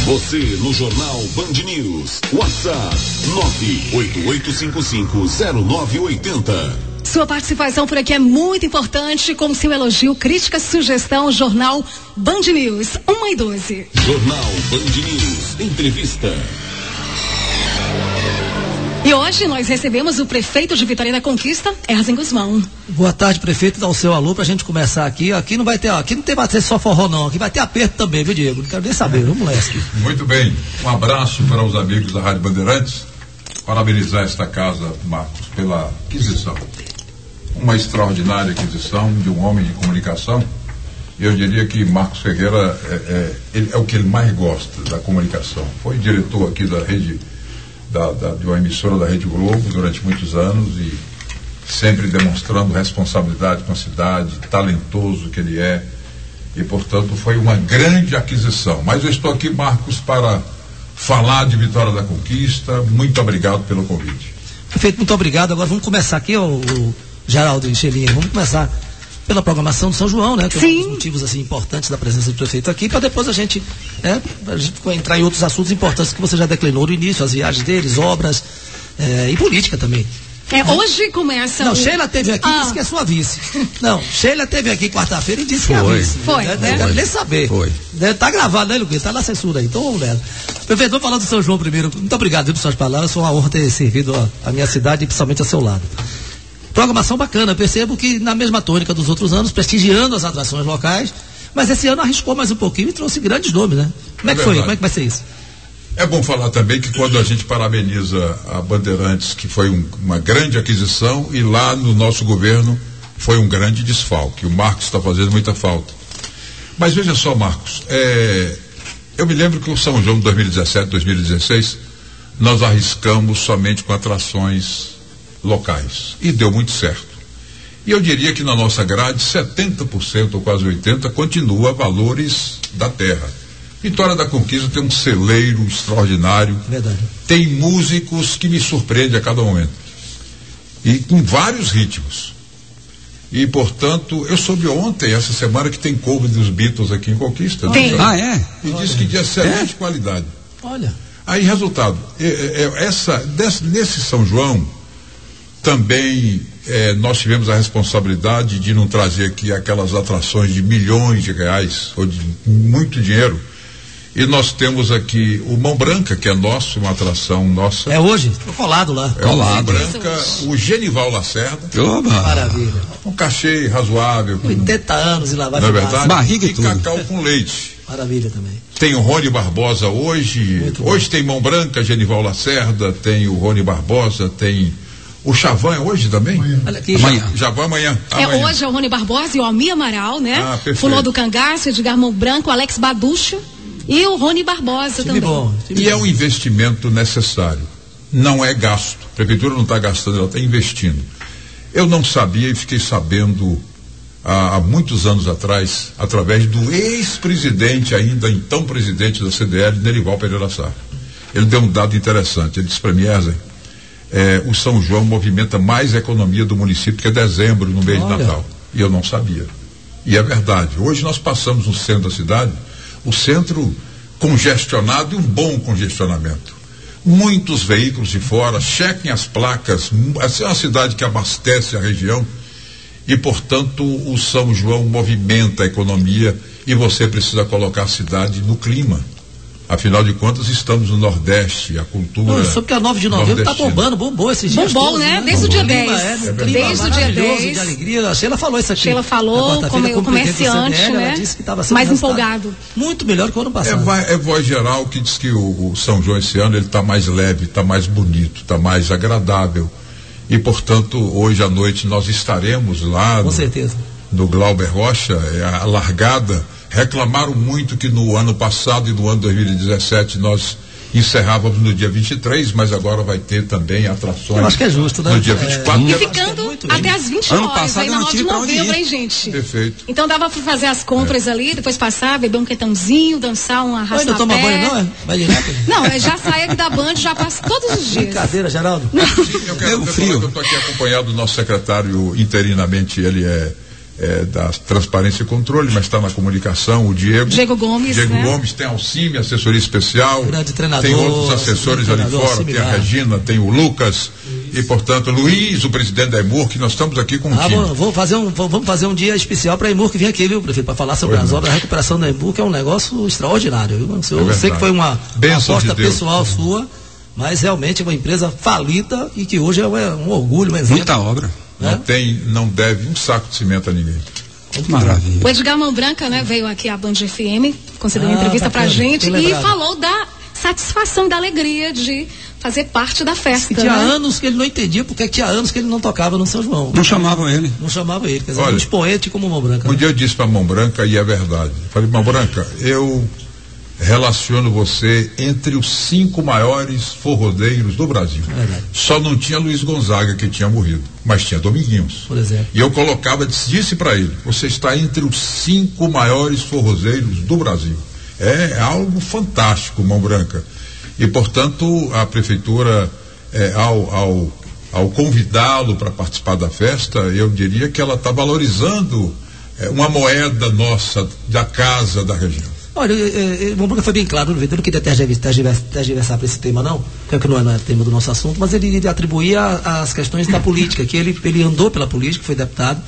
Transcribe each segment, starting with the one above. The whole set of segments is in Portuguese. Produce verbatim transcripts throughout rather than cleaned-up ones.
Você no Jornal Band News. WhatsApp nove oito oito cinco cinco zero nove oito zero. Sua participação por aqui é muito importante, com seu elogio, crítica, sugestão, Jornal Band News, uma e doze. Jornal Band News, entrevista. E hoje nós recebemos o prefeito de Vitória da Conquista, Erzen Guzmão. Boa tarde, prefeito, dá o seu alô pra gente começar aqui. Aqui não vai ter, aqui não tem vai ter só forró não, aqui vai ter aperto também, viu, Diego? Não quero nem saber, vamos lá. Muito bem, um abraço para os amigos da Rádio Bandeirantes, parabenizar esta casa, Marcos, pela aquisição. Uma extraordinária aquisição de um homem de comunicação. Eu diria que Marcos Ferreira é, é, ele, é o que ele mais gosta da comunicação. Foi diretor aqui da rede, da, da, de uma emissora da Rede Globo durante muitos anos e sempre demonstrando responsabilidade com a cidade, talentoso que ele é, e portanto foi uma grande aquisição. Mas eu estou aqui, Marcos, para falar de Vitória da Conquista. Muito obrigado pelo convite. Prefeito, muito obrigado. Agora vamos começar aqui, o, o Geraldo e Xelinha, vamos começar pela programação do São João, né? Que Sim. é um dos motivos assim, importantes da presença do prefeito aqui, para depois a gente, né, a gente entrar em outros assuntos importantes que você já declinou no início, as viagens deles, obras, é, e política também. É, hoje começa. Não, o... Sheila teve aqui e ah. disse que é sua vice. Não, Sheila teve aqui quarta-feira e disse Foi. que é a vice. Foi, né? né? Não quero nem saber. Foi. Né? Tá gravado, né, Lucas? Tá na censura aí. Então vamos nela. Prefeito, vamos falar do São João primeiro. Muito obrigado viu, por suas palavras. Foi uma honra ter servido a, a minha cidade e principalmente a seu lado. Programação bacana. Percebo que na mesma tônica dos outros anos, prestigiando as atrações locais, mas esse ano arriscou mais um pouquinho e trouxe grandes nomes, né? Como é, é que foi? Como é que vai ser isso? É bom falar também que quando a gente parabeniza a Bandeirantes, que foi um, uma grande aquisição, e lá no nosso governo foi um grande desfalque. O Marcos está fazendo muita falta. Mas veja só, Marcos, é, eu me lembro que o São João de dois mil e dezessete, dois mil e dezesseis, nós arriscamos somente com atrações locais. E deu muito certo. E eu diria que na nossa grade, setenta por cento ou quase oitenta por cento continua valores da terra. Vitória da Conquista tem um celeiro extraordinário. Verdade. Tem músicos que me surpreendem a cada momento. E com vários ritmos. E, portanto, eu soube ontem, essa semana, que tem cover dos Beatles aqui em Conquista. Tem. Né? Ah, é? E diz que de excelente é? qualidade. Olha. Aí, resultado, é, é, essa, desse, nesse São João, também é, nós tivemos a responsabilidade de não trazer aqui aquelas atrações de milhões de reais, ou de muito dinheiro. E nós temos aqui o Mão Branca, que é nosso, uma atração nossa. É hoje? Tô colado lá. É o Mão Branca, o Genival Lacerda. Oba. Maravilha. Um cachê razoável. Com, oitenta anos e lá vai. não é verdade? Barriga e e tudo. cacau com leite. Maravilha também. Tem o Rony Barbosa hoje. Muito hoje bom. tem Mão Branca, Genival Lacerda, tem o Rony Barbosa, tem o Chavan é hoje também? Olha aqui. Amanhã. Chavan amanhã. É, amanhã. hoje é o Rony Barbosa e o Almir Amaral, né? Ah, perfeito. Fulô do Cangaço, Edgar Mão Branco, Alex Baducho e o Rony Barbosa Time também. bom. Time E bom. é um investimento necessário. Não é gasto. A prefeitura não está gastando, ela está investindo. Eu não sabia e fiquei sabendo há, há muitos anos atrás, através do ex-presidente, ainda então presidente da C D L, Nerival Pereira Sá. Ele deu um dado interessante. Ele disse para mim, Erzen, é, o São João movimenta mais a economia do município que é dezembro, no mês Olha. de Natal. E eu não sabia. E é verdade. Hoje nós passamos no centro da cidade, o centro congestionado e um bom congestionamento. Muitos veículos de fora, chequem as placas. Essa é uma cidade que abastece a região e, portanto, o São João movimenta a economia e você precisa colocar a cidade no clima. Afinal de contas, estamos no Nordeste, a cultura. Não, só porque a nove de novembro tá nordestina. bombando, bombou esses dias. Bombom, todos, né? Desde o dia dez. Clima, é, É um clima Desde o dia maravilhoso, dez. de alegria. A Sheila falou isso aqui. Sheila falou, Na quarta-feira, como- como presidente do comerciante, C D L, né? Ela disse que tava sendo Mais resultado empolgado. muito melhor que o ano É, passado. vai- é voz geral que diz que o, o São João esse ano ele está mais leve, está mais bonito, está mais agradável. E, portanto, hoje à noite nós estaremos lá Com no, certeza. no Glauber Rocha, é a largada. Reclamaram muito que no ano passado e no ano dois mil e dezessete nós encerrávamos no dia vinte e três, mas agora vai ter também atrações. Eu acho que é justo, né? No dia vinte e quatro. E dia- ficando muito até bem. as vinte Ano horas, passado aí eu na não nove de tive pra onde novembro, ir. hein, gente? Perfeito. Então dava pra fazer as compras ali, depois passar, beber um quentãozinho, dançar um Mas arrasta não toma banho, não, é? Vai direto? Não, eu já saio da Band, já passo todos os dias. Brincadeira, Geraldo. Eu quero Meu eu frio. falar que eu estou aqui acompanhado do nosso secretário interinamente, ele é, É, da transparência e controle, mas está na comunicação, o Diego. Diego Gomes. Diego né? Gomes, tem Alcime, assessoria especial. Grande treinador. Tem outros assessores ali fora, similar. tem a Regina, tem o Lucas. Isso. E, portanto, Luiz, o presidente da EMUR, que nós estamos aqui com um ah, time. Vou, vou fazer um, vamos fazer um dia especial para a EMUR que vem aqui, viu, prefeito, para falar sobre pois as não. obras da recuperação da EMUR, que é um negócio extraordinário. Viu? Eu é sei que foi uma, uma aposta de pessoal sua, mas realmente é uma empresa falida e que hoje é um, um orgulho, um exemplo. Muita obra. Não, né? tem, não deve um saco de cimento a ninguém. Maravilha. O Edgar Mão Branca, né, veio aqui à Band F M, concedeu ah, uma entrevista bacana, pra gente e falou da satisfação, da alegria de fazer parte da festa. E tinha né? anos que ele não entendia porque tinha anos que ele não tocava no São João. Não chamavam ele. Não chamavam ele, quer dizer, Olha, um expoente como Mão Branca. Um né? dia eu disse pra Mão Branca, e é verdade, falei, Mão Branca, eu relaciono você entre os cinco maiores forrodeiros do Brasil. É Só não tinha Luiz Gonzaga, que tinha morrido, mas tinha Dominguinhos. Por exemplo. E eu colocava, disse para ele, você está entre os cinco maiores forrozeiros do Brasil. É algo fantástico, Mão Branca. E, portanto, a prefeitura, é, ao, ao, ao convidá-lo para participar da festa, eu diria que ela está valorizando é, uma moeda nossa, da casa, da região. Olha, o Mão Branca foi bem claro, eu não queria tergiversar para esse tema não, que não é, não é tema do nosso assunto, mas ele, ele atribuía as questões da política, que ele, ele andou pela política, foi deputado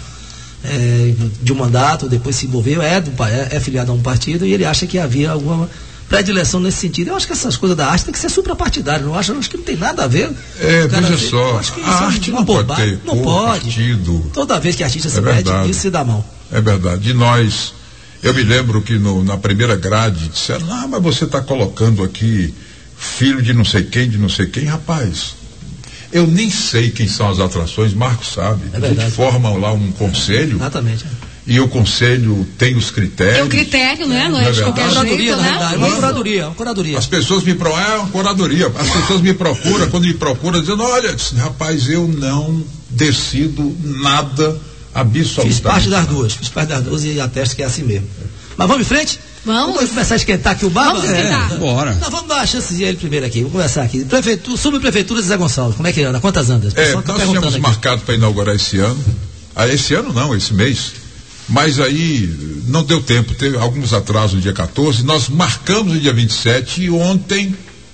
é, de um mandato, depois se envolveu, é, do, é, é filiado a um partido, e ele acha que havia alguma predileção nesse sentido. Eu acho que essas coisas da arte tem que ser suprapartidário, não acho, eu acho que não tem nada a ver. É, veja só, a arte não pode ter não pode. Partido. Toda vez que a artista se é mete, isso se dá mal. É verdade, e nós... Eu me lembro que no, na primeira grade disseram, ah, mas você está colocando aqui filho de não sei quem, de não sei quem. Rapaz, eu nem sei quem são as atrações, Marcos sabe. É a gente forma lá um conselho. Exatamente. E o conselho tem os critérios. Tem o critério, né? Não é de qualquer jeito, né? É uma curadoria, uma curadoria. As pessoas me procuram, é uma curadoria. As pessoas me procuram, quando me procuram, dizendo, olha, rapaz, eu não decido nada. Absolutamente. Fiz parte das duas, fiz parte das duas e atesto que é assim mesmo. Mas vamos em frente? Vamos. Vamos começar a esquentar aqui o baba? Vamos esquentar. É, bora. Não, vamos dar a chance de ele primeiro aqui, vamos começar aqui. Prefeitura, subprefeitura de Zé Gonçalves, como é que anda? Quantas andas? É, nós tínhamos marcado para inaugurar esse ano. Ah, esse ano não, esse mês. Mas aí não deu tempo, teve alguns atrasos no dia quatorze. Nós marcamos no dia vinte e sete e ontem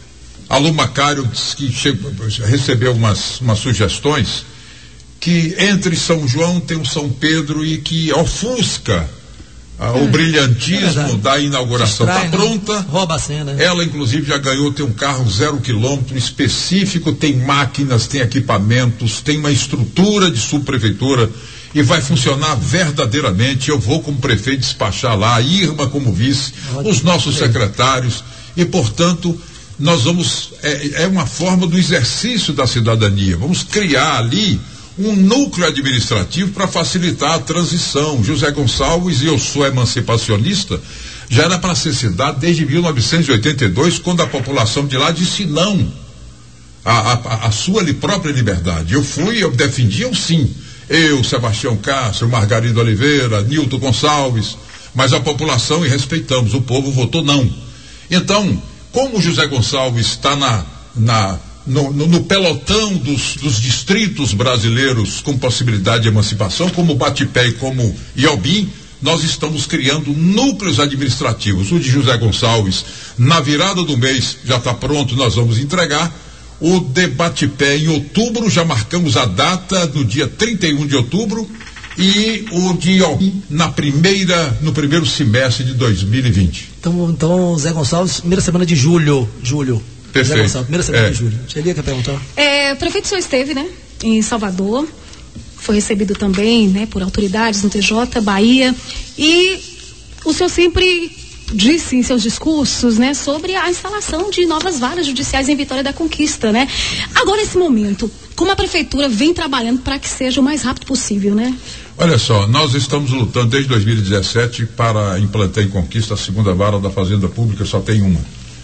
a Lu Macário disse que chegou, recebeu umas, umas sugestões que entre São João tem o São Pedro e que ofusca ah, é, o brilhantismo é da inauguração. Está pronta. Né? Rouba a cena. Ela, inclusive, já ganhou, tem um carro zero quilômetro específico, tem máquinas, tem equipamentos, tem uma estrutura de subprefeitura e vai funcionar verdadeiramente. Eu vou, como prefeito, despachar lá, a Irma como vice, Ótimo. Os nossos secretários e, portanto, nós vamos, é, é uma forma do exercício da cidadania. Vamos criar ali um núcleo administrativo para facilitar a transição. José Gonçalves, e eu sou emancipacionista, já era para ser cidade desde mil novecentos e oitenta e dois, quando a população de lá disse não à, à, à sua própria liberdade. Eu fui, eu defendia o sim. Eu, Sebastião Castro, Margarida Oliveira, Nilton Gonçalves, mas a população, e respeitamos, o povo votou não. Então, como o José Gonçalves está na, na No, no, no pelotão dos, dos distritos brasileiros com possibilidade de emancipação, como Batipé e como Iobim, nós estamos criando núcleos administrativos. O de José Gonçalves, na virada do mês, já está pronto, nós vamos entregar. O de Batipé, em outubro, já marcamos a data do dia trinta e um de outubro, e o de Iobim na primeira, no primeiro semestre de dois mil e vinte. Então, então Zé Gonçalves, primeira semana de julho, julho. Perfeito. Gonçalves, primeira semana é. de julho. Você quer perguntar? É, o prefeito senhor esteve, né, em Salvador, foi recebido também, né, por autoridades no T J, Bahia, e o senhor sempre disse em seus discursos, né, sobre a instalação de novas varas judiciais em Vitória da Conquista, né? Agora, nesse momento, como a prefeitura vem trabalhando para que seja o mais rápido possível, né? Olha só, nós estamos lutando desde dois mil e dezessete para implantar em Conquista a segunda vara da Fazenda Pública, só tem uma.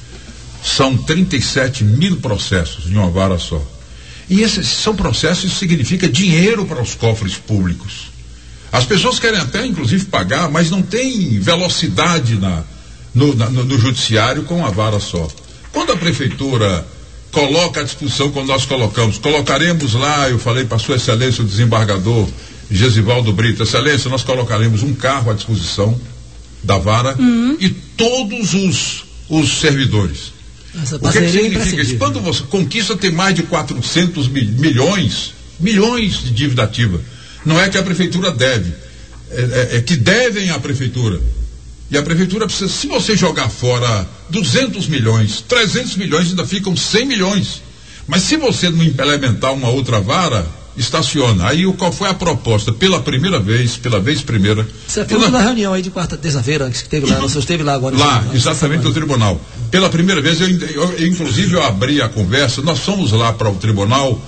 São trinta e sete mil processos em uma vara só. E esses são processos, isso significa dinheiro para os cofres públicos. As pessoas querem até, inclusive, pagar, mas não tem velocidade na, no, na, no, no judiciário com uma vara só. Quando a prefeitura coloca à disposição, quando nós colocamos, colocaremos lá, eu falei para Sua Excelência o desembargador, Gesivaldo Brito, excelência, nós colocaremos um carro à disposição da vara uhum. e todos os, os servidores. Essa o que, que significa isso? Quando você conquista tem mais de quatrocentos milhões, milhões de dívida ativa. Não é que a prefeitura deve, é, é, é que devem à prefeitura. E a prefeitura precisa, se você jogar fora duzentos milhões, trezentos milhões, ainda ficam cem milhões. Mas se você não implementar uma outra vara, estaciona. Aí qual foi a proposta? Pela primeira vez, pela vez primeira. Você falou pela... da reunião aí de quarta, terça-feira, que teve lá, você esteve lá agora. Lá, semana, exatamente no tribunal. Pela primeira vez, eu, eu, eu inclusive eu abri a conversa, nós fomos lá para o tribunal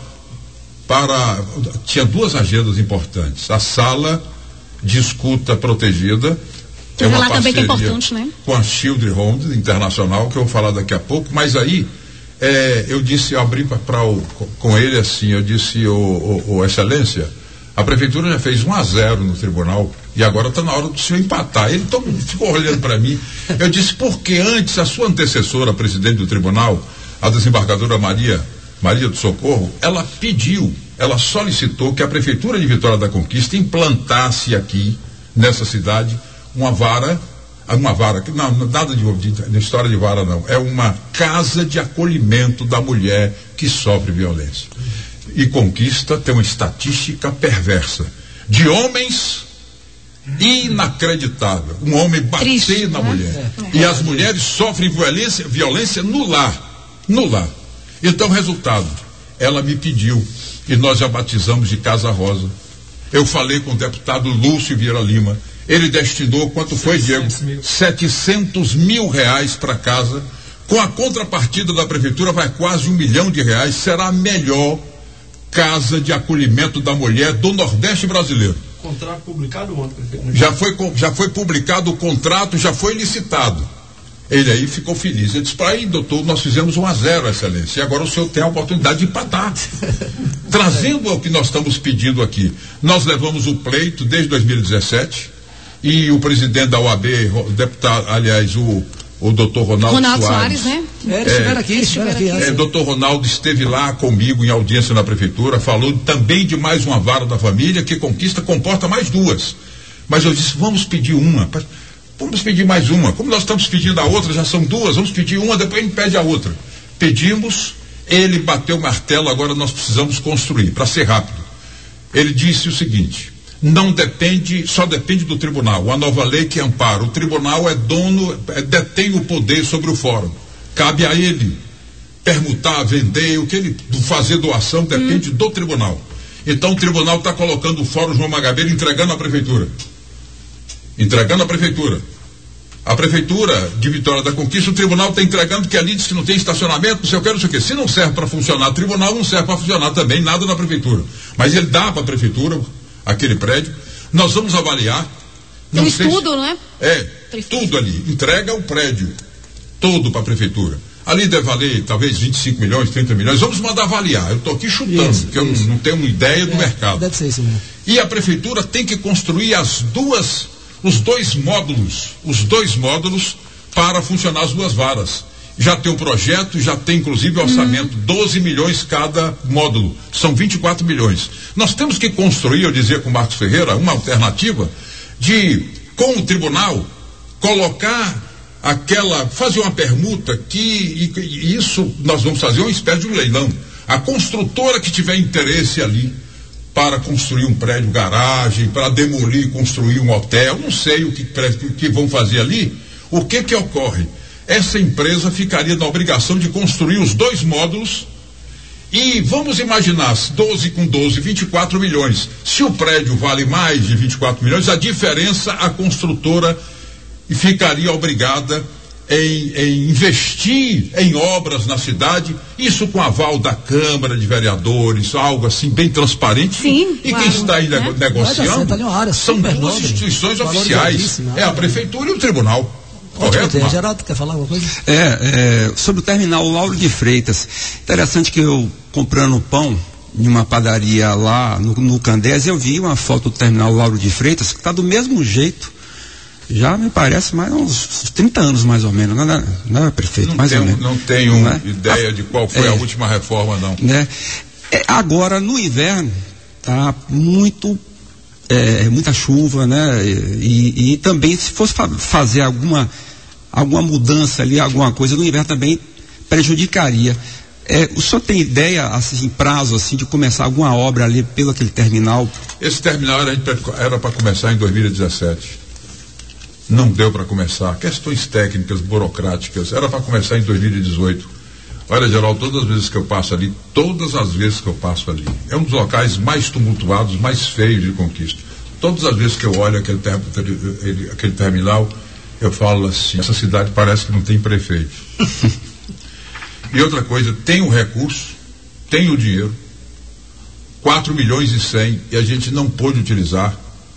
para, tinha duas agendas importantes. A sala de escuta protegida, é uma lá também que é importante, né? Com a Shield Homes Internacional, que eu vou falar daqui a pouco, mas aí É, eu disse, eu abri para o com ele assim, eu disse, o, o, o excelência, a prefeitura já fez um a zero no tribunal e agora está na hora do senhor empatar. Ele todo, ficou olhando para mim. Eu disse, porque antes a sua antecessora, a presidente do tribunal, a desembargadora Maria, Maria do Socorro, ela pediu, ela solicitou que a prefeitura de Vitória da Conquista implantasse aqui, nessa cidade, uma vara uma vara, não, nada de, de, de história de vara não, é uma casa de acolhimento da mulher que sofre violência. E Conquista tem uma estatística perversa de homens inacreditável, um homem bater na mulher, é. E as mulheres sofrem violência, violência no lar, no lar. Então, resultado, ela me pediu e nós já batizamos de Casa Rosa. Eu falei com o deputado Lúcio Vieira Lima. Ele destinou, quanto foi, Diego? setecentos mil reais para casa. Com a contrapartida da prefeitura, vai quase um milhão de reais. Será a melhor casa de acolhimento da mulher do Nordeste brasileiro. Contrato publicado ontem, prefeito? Já foi, já foi publicado o contrato, já foi licitado. Ele aí ficou feliz. Ele disse, para aí, doutor, nós fizemos um a zero, excelência. E agora o senhor tem a oportunidade de empatar. Trazendo o que nós estamos pedindo aqui. Nós levamos o pleito desde dois mil e dezessete. E o presidente da O A B, o deputado, aliás, o, o doutor Ronaldo, Ronaldo Soares. Soares, né? É, eles estiveram aqui, estiveram aqui. É, doutor Ronaldo esteve lá comigo em audiência na prefeitura, falou também de mais uma vara da família, que Conquista comporta mais duas. Mas eu disse, vamos pedir uma, vamos pedir mais uma. Como nós estamos pedindo a outra, já são duas, vamos pedir uma, depois a gente pede a outra. Pedimos, ele bateu o martelo, agora nós precisamos construir, para ser rápido. Ele disse o seguinte, não depende, só depende do tribunal, a nova lei que ampara, o tribunal é dono, é, detém o poder sobre o fórum, cabe a ele permutar, vender, o que ele fazer doação depende hum. do tribunal. Então o tribunal está colocando o fórum João Magabeira, entregando à prefeitura entregando à prefeitura a prefeitura de Vitória da Conquista, o tribunal está entregando, que ali diz que não tem estacionamento, não sei o que, não sei o que. Se não serve para funcionar o tribunal, não serve para funcionar também nada na prefeitura, mas ele dá para a prefeitura aquele prédio, nós vamos avaliar. Tem um estudo, se, não é? É, prefeito. Tudo ali, entrega o prédio todo para a prefeitura. Ali deve valer talvez vinte e cinco milhões, trinta milhões, vamos mandar avaliar. Eu estou aqui chutando, isso, porque isso. eu não, não tenho uma ideia do é, mercado. Deve ser isso mesmo. E a prefeitura tem que construir as duas, os dois módulos, os dois módulos para funcionar as duas varas. Já tem o projeto, já tem inclusive o orçamento, hum. doze milhões cada módulo, são vinte e quatro milhões. Nós temos que construir, eu dizia com o Marcos Ferreira, uma alternativa de, com o tribunal, colocar aquela, fazer uma permuta que, e, e isso nós vamos fazer uma espécie de um leilão. A construtora que tiver interesse ali para construir um prédio, garagem, para demolir e construir um hotel, não sei o que, que vão fazer ali, o que que ocorre? Essa empresa ficaria na obrigação de construir os dois módulos e vamos imaginar, doze com doze, vinte e quatro milhões. Se o prédio vale mais de vinte e quatro milhões, a diferença a construtora ficaria obrigada em, em investir em obras na cidade, isso com aval da Câmara de Vereadores, algo assim bem transparente. Sim, e claro, quem está aí né? negociando área, são duas nobre, instituições oficiais, é a prefeitura e o tribunal. Correto, Correto, Geraldo, quer falar alguma coisa? É, é, sobre o terminal Lauro de Freitas. Interessante que eu, comprando pão em uma padaria lá no, no Candés, eu vi uma foto do terminal Lauro de Freitas que está do mesmo jeito. Já me parece mais uns trinta anos mais ou menos, não é, não é prefeito? Não mais tenho, ou menos. Não tenho não é? ideia de qual foi é, a última reforma, não. Né? É, agora, no inverno, tá muito é, muita chuva, né? E, e também se fosse fa- fazer alguma, alguma mudança ali, alguma coisa no inverno também prejudicaria. É, o senhor tem ideia, assim, prazo, assim, de começar alguma obra ali pelo aquele terminal? Esse terminal era para começar em dois mil e dezessete. Não deu para começar. Questões técnicas, burocráticas. Era para começar em dois mil e dezoito. Olha, Geraldo, todas as vezes que eu passo ali, todas as vezes que eu passo ali, é um dos locais mais tumultuados, mais feios de Conquista. Todas as vezes que eu olho aquele, ter, ter, aquele terminal, eu falo assim, essa cidade parece que não tem prefeito. E outra coisa, tem o recurso, tem o dinheiro, quatro milhões e cem, e a gente não pôde utilizar.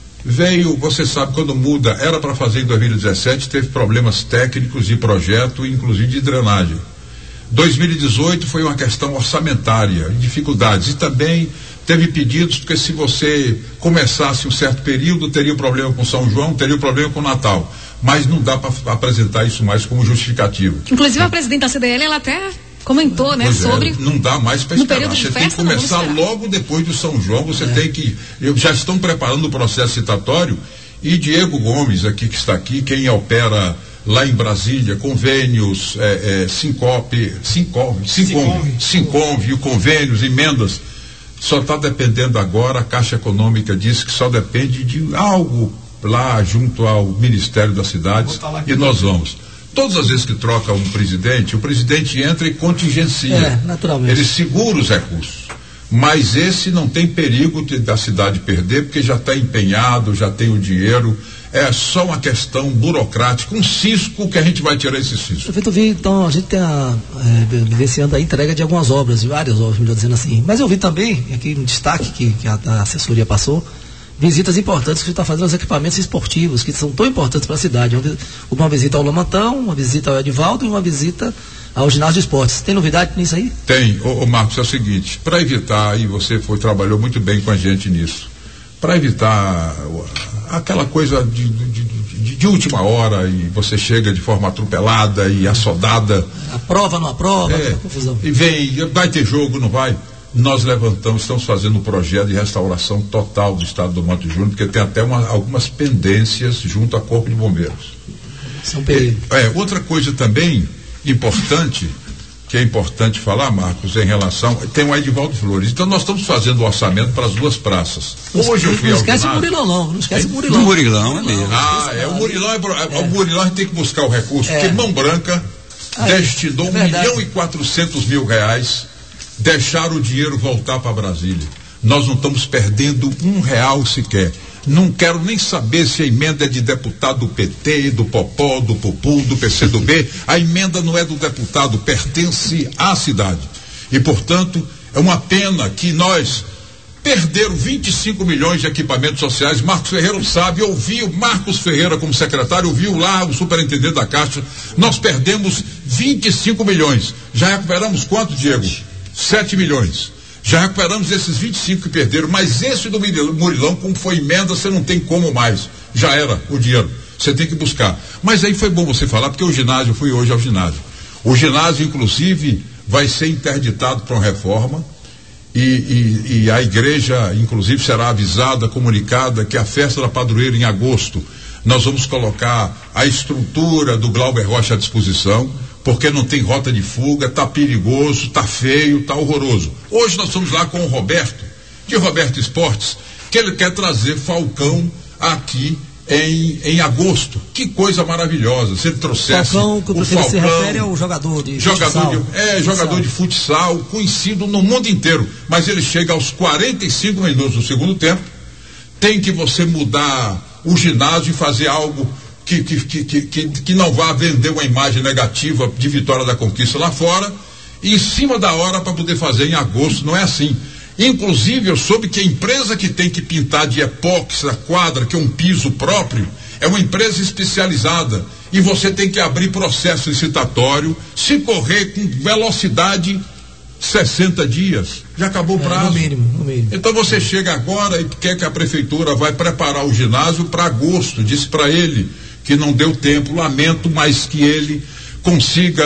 Veio, você sabe, quando muda, era para fazer em dois mil e dezessete, teve problemas técnicos de projeto, inclusive de drenagem. dois mil e dezoito foi uma questão orçamentária, dificuldades, e também teve pedidos, porque se você começasse um certo período, teria um problema com São João, teria um problema com Natal. Mas não dá para apresentar isso mais como justificativo. Inclusive a presidente da C D L, ela até comentou, né, pois sobre... É, não dá mais para esperar. Você festa, tem que começar logo depois do São João, você é. tem que... Já estão preparando o processo citatório, e Diego Gomes, aqui que está aqui, quem opera lá em Brasília, convênios, é, é, Sincope, Sincope, Sincope, Sincope, convênios, emendas, só está dependendo agora, a Caixa Econômica diz que só depende de algo lá junto ao Ministério das Cidades, e nós vamos. Todas as vezes que troca um presidente, o presidente entra e contingencia. É, naturalmente. Ele segura os recursos. Mas esse não tem perigo de, da cidade perder, porque já está empenhado, já tem o dinheiro. É só uma questão burocrática, um cisco que a gente vai tirar esse cisco. Prefeito, vi, então, a gente tem a, é, vivenciando a entrega de algumas obras, de várias obras, melhor dizendo assim. Mas eu vi também, aqui um destaque que, que a, a assessoria passou, visitas importantes que você está fazendo aos equipamentos esportivos, que são tão importantes para a cidade. Uma, uma visita ao Lamantão, uma visita ao Edivaldo e uma visita ao ginásio de esportes. Tem novidade nisso aí? Tem. Ô, ô Marcos, é o seguinte, para evitar, e você foi, trabalhou muito bem com a gente nisso, para evitar aquela coisa de, de, de, de última hora e você chega de forma atropelada e assodada. Aprova, não aprova, é, confusão. E vem, vai ter jogo, não vai? Nós levantamos, estamos fazendo um projeto de restauração total do estado do Monte Júnior, porque tem até uma, algumas pendências junto ao Corpo de Bombeiros. São é, é, outra coisa também importante, que é importante falar, Marcos, em relação, tem o Edivaldo Flores. Então nós estamos fazendo o orçamento para as duas praças. Hoje eu fui não ao esquece ginásio, o Murilão, não. Não esquece é, o Murilão. O Murilão é mesmo. Ah, é, o Murilão, é, é. o Murilão a gente tem que buscar o recurso, É. porque Mão Branca Ah, destinou é um verdade. milhão e quatrocentos mil reais, deixaram o dinheiro voltar para Brasília. Nós não estamos perdendo um real sequer. Não quero nem saber se a emenda é de deputado do P T, do Popó, do Pupu, do P C do B. A emenda não é do deputado, pertence à cidade. E, portanto, é uma pena que nós perderam vinte e cinco milhões de equipamentos sociais. Marcos Ferreira sabe, eu vi o Marcos Ferreira como secretário, eu vi lá o superintendente da Caixa. Nós perdemos vinte e cinco milhões. Já recuperamos quanto, Diego? sete milhões. Já recuperamos esses vinte e cinco que perderam, mas esse do Murilão, como foi emenda, você não tem como mais. Já era o dinheiro. Você tem que buscar. Mas aí foi bom você falar, porque o ginásio, eu fui hoje ao ginásio. O ginásio, inclusive, vai ser interditado para uma reforma e, e, e a igreja, inclusive, será avisada, comunicada que a festa da padroeira em agosto, nós vamos colocar a estrutura do Glauber Rocha à disposição, porque não tem rota de fuga, tá perigoso, tá feio, tá horroroso. Hoje nós estamos lá com o Roberto, de Roberto Esportes, que ele quer trazer Falcão aqui em, em agosto. Que coisa maravilhosa. Se ele trouxesse Falcão, que o o prefeito se Falcão, refere ao jogador de jogador futsal. de, é, futsal. jogador de futsal, conhecido no mundo inteiro. Mas ele chega aos quarenta e cinco minutos do segundo tempo, tem que você mudar o ginásio e fazer algo Que, que, que, que, que não vá vender uma imagem negativa de Vitória da Conquista lá fora, e em cima da hora para poder fazer em agosto. Não é assim. Inclusive eu soube que a empresa que tem que pintar de epóxi a quadra, que é um piso próprio, é uma empresa especializada, e você tem que abrir processo licitatório, se correr com velocidade, sessenta dias, já acabou o É, prazo. no mínimo, no mínimo. Então você chega agora e quer que a prefeitura vai preparar o ginásio para agosto. Disse para ele que não deu tempo, lamento, mas que ele consiga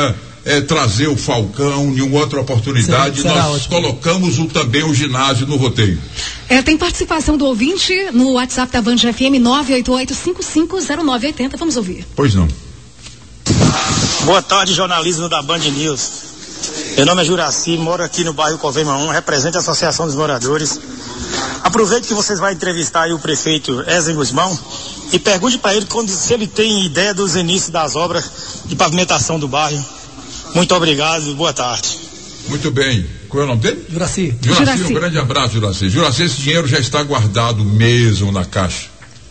é, trazer o Falcão em uma outra oportunidade, Será nós ótimo. colocamos o, também o ginásio no roteiro. É, tem participação do ouvinte no WhatsApp da Band F M nove oito oito, cinco cinco zero nove oito zero. Vamos ouvir. Pois não. Boa tarde, jornalismo da Band News. Meu nome é Juraci, moro aqui no bairro Covema um, represento a Associação dos Moradores. Aproveite que vocês vão entrevistar aí o prefeito Ezen Guzmão e pergunte para ele quando, se ele tem ideia dos inícios das obras de pavimentação do bairro. Muito obrigado e boa tarde. Muito bem. Qual é o nome dele? Juraci. Juraci, Juraci. um grande abraço, Juraci. Juraci, esse dinheiro já está guardado mesmo na Caixa.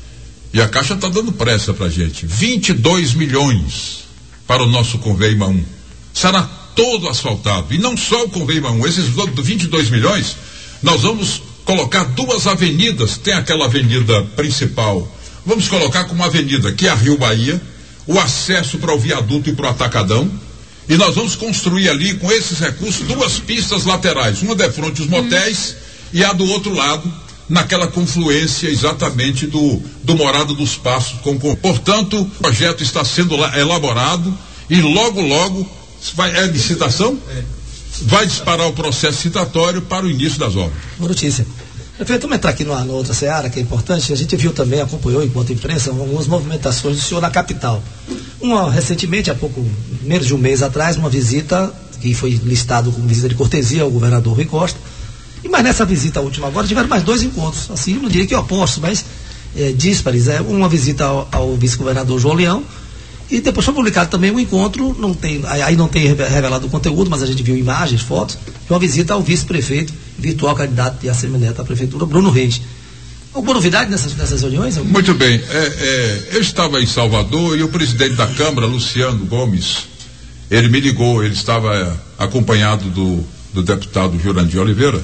E a Caixa está dando pressa pra gente. vinte e dois milhões para o nosso Conveima um. Será todo asfaltado. E não só o Conveima um. Esses vinte e dois milhões, nós vamos colocar duas avenidas. Tem aquela avenida principal. Vamos colocar como avenida, que é a Rio Bahia, o acesso para o viaduto e para o Atacadão. E nós vamos construir ali, com esses recursos, duas pistas laterais. Uma de frente aos motéis hum. e a do outro lado, naquela confluência exatamente do, do Morada dos Passos. Com, com. Portanto, o projeto está sendo elaborado e logo, logo, vai, é licitação? É. Vai disparar o processo citatório para o início das obras. Boa notícia. Prefeito, vamos entrar aqui numa, numa outra seara que é importante. A gente viu também, acompanhou enquanto imprensa, algumas movimentações do senhor na capital. Uma, recentemente, há pouco, menos de um mês atrás, uma visita que foi listado como visita de cortesia ao governador Rui Costa. E mas nessa visita última agora tiveram mais dois encontros, assim, não diria que opostos, mas é, díspares. É, uma visita ao, ao vice-governador João Leão. E depois foi publicado também um encontro, não tem, aí não tem revelado o conteúdo, mas a gente viu imagens, fotos, de uma visita ao vice-prefeito, virtual candidato de ACM Neto à prefeitura, Bruno Reis. Alguma novidade nessas, nessas reuniões? Muito bem. É, é, eu estava em Salvador e o presidente da Câmara, Luciano Gomes, ele me ligou, ele estava é, acompanhado do, do deputado Jurandir Oliveira,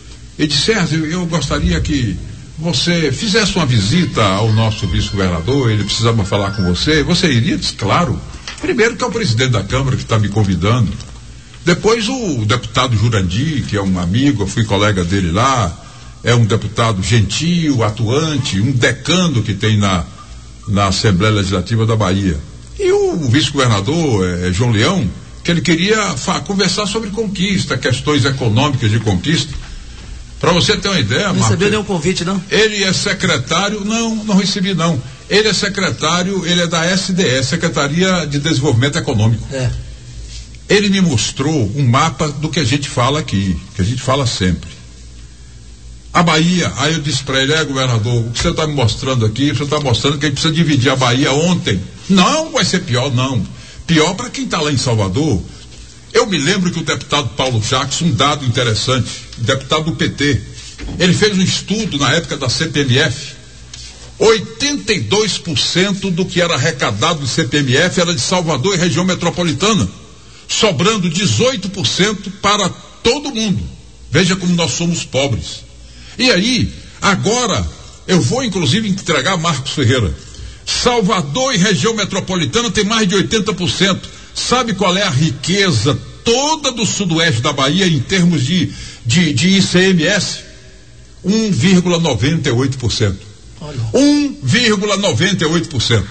e disse: Sérgio, eu gostaria que você fizesse uma visita ao nosso vice-governador, ele precisava falar com você. Você iria? Disse, claro. Primeiro que é o presidente da Câmara que está me convidando. Depois o deputado Jurandir, que é um amigo, eu fui colega dele lá, é um deputado gentil, atuante, um decano que tem na, na Assembleia Legislativa da Bahia. E o vice-governador, é, João Leão, que ele queria fa- conversar sobre conquista, questões econômicas de conquista. Para você ter uma ideia, não recebeu nenhum convite, não? Ele é secretário, não, não recebi não. Ele é secretário, ele é da S D E, Secretaria de Desenvolvimento Econômico. É. Ele me mostrou um mapa do que a gente fala aqui, que a gente fala sempre. A Bahia, aí eu disse para ele: é, governador, o que você está me mostrando aqui, você está mostrando que a gente precisa dividir a Bahia ontem. Não vai ser pior, não. Pior para quem está lá em Salvador. Eu me lembro que o deputado Paulo Jackson, um dado interessante, deputado do P T, ele fez um estudo na época da C P M F, oitenta e dois por cento do que era arrecadado do C P M F era de Salvador e região metropolitana, sobrando dezoito por cento para todo mundo. Veja como nós somos pobres. E aí, agora, eu vou inclusive entregar a Marcos Ferreira. Salvador e região metropolitana tem mais de oitenta por cento. Sabe qual é a riqueza toda do sudoeste da Bahia em termos de, de, de I C M S? um vírgula noventa e oito por cento. um vírgula noventa e oito por cento.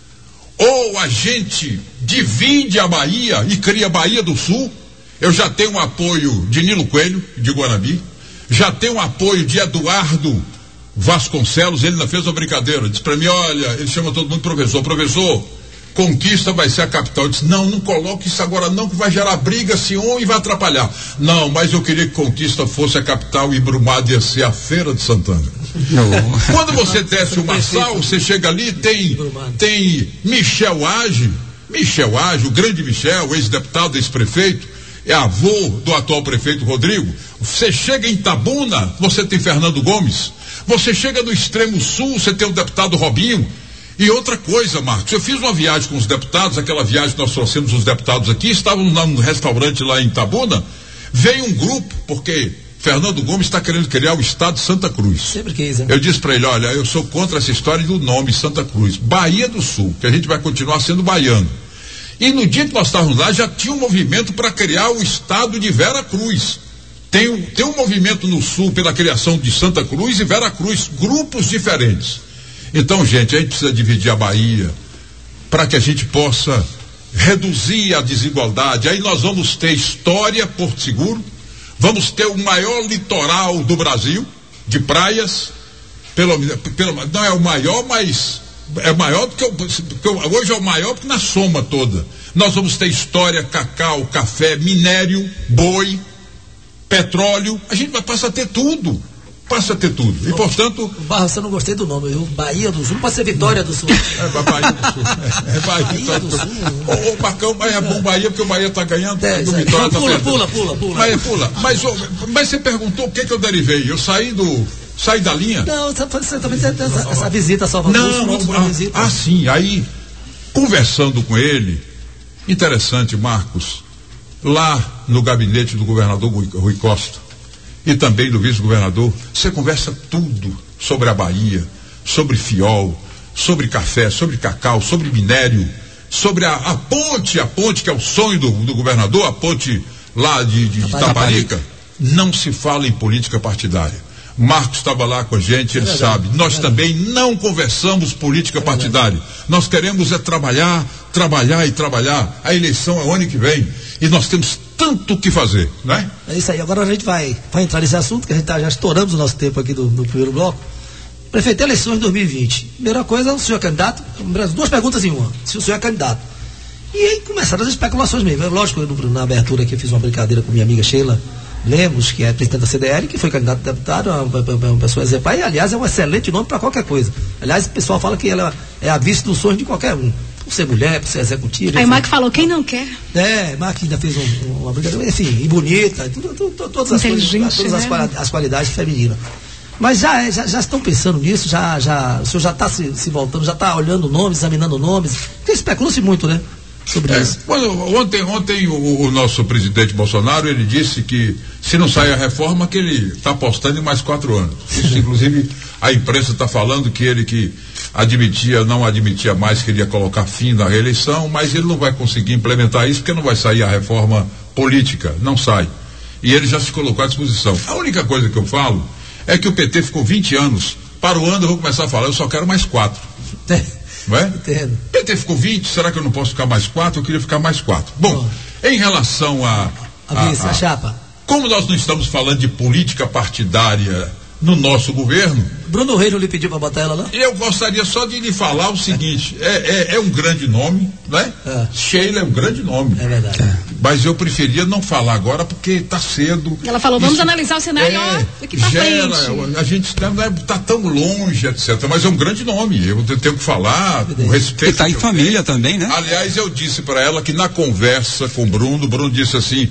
Ou a gente divide a Bahia e cria Bahia do Sul. Eu já tenho um apoio de Nilo Coelho, de Guanabi, já tenho um apoio de Eduardo Vasconcelos. Ele ainda fez uma brincadeira, disse para mim: olha, ele chama todo mundo professor, professor, Conquista vai ser a capital. Eu disse: não, não coloque isso agora não, que vai gerar briga, Sion, e vai atrapalhar. Não, mas eu queria que Conquista fosse a capital e Brumado ia ser a Feira de Santana. Não. Quando você desce o Marçal, você chega ali, tem, tem Michel Age, Michel Age, o grande Michel, ex-deputado, ex-prefeito, é avô do atual prefeito Rodrigo. Você chega em Itabuna, você tem Fernando Gomes. Você chega no extremo sul, você tem o deputado Robinho. E outra coisa, Marcos, eu fiz uma viagem com os deputados, aquela viagem que nós trouxemos os deputados aqui, estavam lá no restaurante lá em Itabuna, veio um grupo, porque Fernando Gomes está querendo criar o estado de Santa Cruz. Sempre quis, hein? Eu disse para ele: olha, eu sou contra essa história do nome Santa Cruz, Bahia do Sul, que a gente vai continuar sendo baiano. E no dia que nós estávamos lá, já tinha um movimento para criar o estado de Vera Cruz. Tem, tem um movimento no sul pela criação de Santa Cruz e Vera Cruz, grupos diferentes. Então, gente, a gente precisa dividir a Bahia para que a gente possa reduzir a desigualdade. Aí nós vamos ter história, Porto Seguro, vamos ter o maior litoral do Brasil, de praias, pelo, pelo, não é o maior, mas é maior do que, porque hoje é o maior porque na soma toda. Nós vamos ter história, cacau, café, minério, boi, petróleo, a gente vai passar a ter tudo. Passa a ter tudo. E, portanto... Barros, eu não gostei do nome. Eu, Bahia do Sul, pode ser Vitória do Sul. É, Bahia do Sul. É, é Bahia, Bahia do Sul. Ô, ô, Marcão, mas é bom Bahia, porque o Bahia está ganhando. É, do Vitória tá pula, pula, pula, pula. Mas, pula. Mas, ô, mas você perguntou o que, que eu derivei. Eu saí do... Saí da linha? Não, você também tem essa, essa visita a Salvador. Não, não, ah, visita. ah, sim. Aí, conversando com ele, interessante, Marcos, lá no gabinete do governador Rui Costa, e também do vice-governador, você conversa tudo sobre a Bahia, sobre fiol, sobre café, sobre cacau, sobre minério, sobre a, a ponte, a ponte que é o sonho do, do governador, a ponte lá de, de, de Itaparica. Não se fala em política partidária. Marcos estava lá com a gente, ele é sabe. Nós é também não conversamos política é partidária. Nós queremos é trabalhar, trabalhar e trabalhar. A eleição é o ano que vem. E nós temos tanto o que fazer, né? É isso aí. Agora a gente vai, vai entrar nesse assunto, que a gente tá, já estouramos o nosso tempo aqui do, no primeiro bloco. Prefeito, eleições de dois mil e vinte. Primeira coisa, o senhor é candidato? Duas perguntas em uma. Se o senhor é candidato. E aí começaram as especulações mesmo. Lógico, eu, na abertura aqui eu fiz uma brincadeira com minha amiga Sheila Lemos, que é presidente da C D L, que foi candidato a deputado, uma, uma, uma pessoa exemplar, e aliás é um excelente nome para qualquer coisa. Aliás, o pessoal fala que ela é a vice dos sonhos de qualquer um. Por ser mulher, por ser executiva. Aí o Mark falou, quem não quer? É, o Mark ainda fez um, uma brincadeira, enfim, e bonita, tudo, tudo, todas as coisas, todas as, né? as qualidades femininas. Mas já, já, já estão pensando nisso, já, já, o senhor já está se, se voltando, já está olhando nomes, examinando nomes, porque especula-se muito, né? Sobre é, isso. Ontem, ontem o, o nosso presidente Bolsonaro, ele disse que se não sair a reforma, que ele está apostando em mais quatro anos. Isso, inclusive, a imprensa está falando que ele que admitia, não admitia mais, queria colocar fim na reeleição, mas ele não vai conseguir implementar isso porque não vai sair a reforma política, não sai. E ele já se colocou à disposição. A única coisa que eu falo é que o P T ficou vinte anos, para o ano eu vou começar a falar, eu só quero mais quatro. Não é? Entendo. O P T ficou vinte, será que eu não posso ficar mais quatro? Eu queria ficar mais quatro. Bom, oh. em relação a... A, a, vice, a, a chapa. Como nós não estamos falando de política partidária no nosso governo... Bruno Reis não lhe pediu para botar ela lá? Eu gostaria só de lhe falar o seguinte, é, é, é um grande nome, né? É. Sheila é um grande nome. É verdade. É. Mas eu preferia não falar agora porque está cedo. Ela falou, vamos Isso, analisar o cenário é, daqui para frente. A gente está tão longe, etcétera. Mas é um grande nome, eu tenho que falar com respeito. Está em família tenho. também, né? Aliás, eu disse para ela que na conversa com o Bruno, o Bruno disse assim,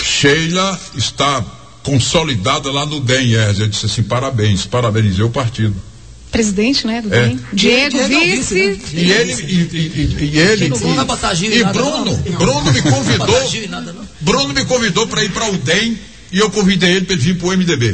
Sheila está consolidada lá no D E M. Eu disse assim, parabéns, parabenizei o partido. Presidente, né, do é. D E M. Diego, Diego vice. Vice né? E ele, e, e, e, e ele, e, e, e Bruno, não. Bruno me convidou, Bruno me convidou para ir para o D E M e eu convidei ele para ele vir para o M D B.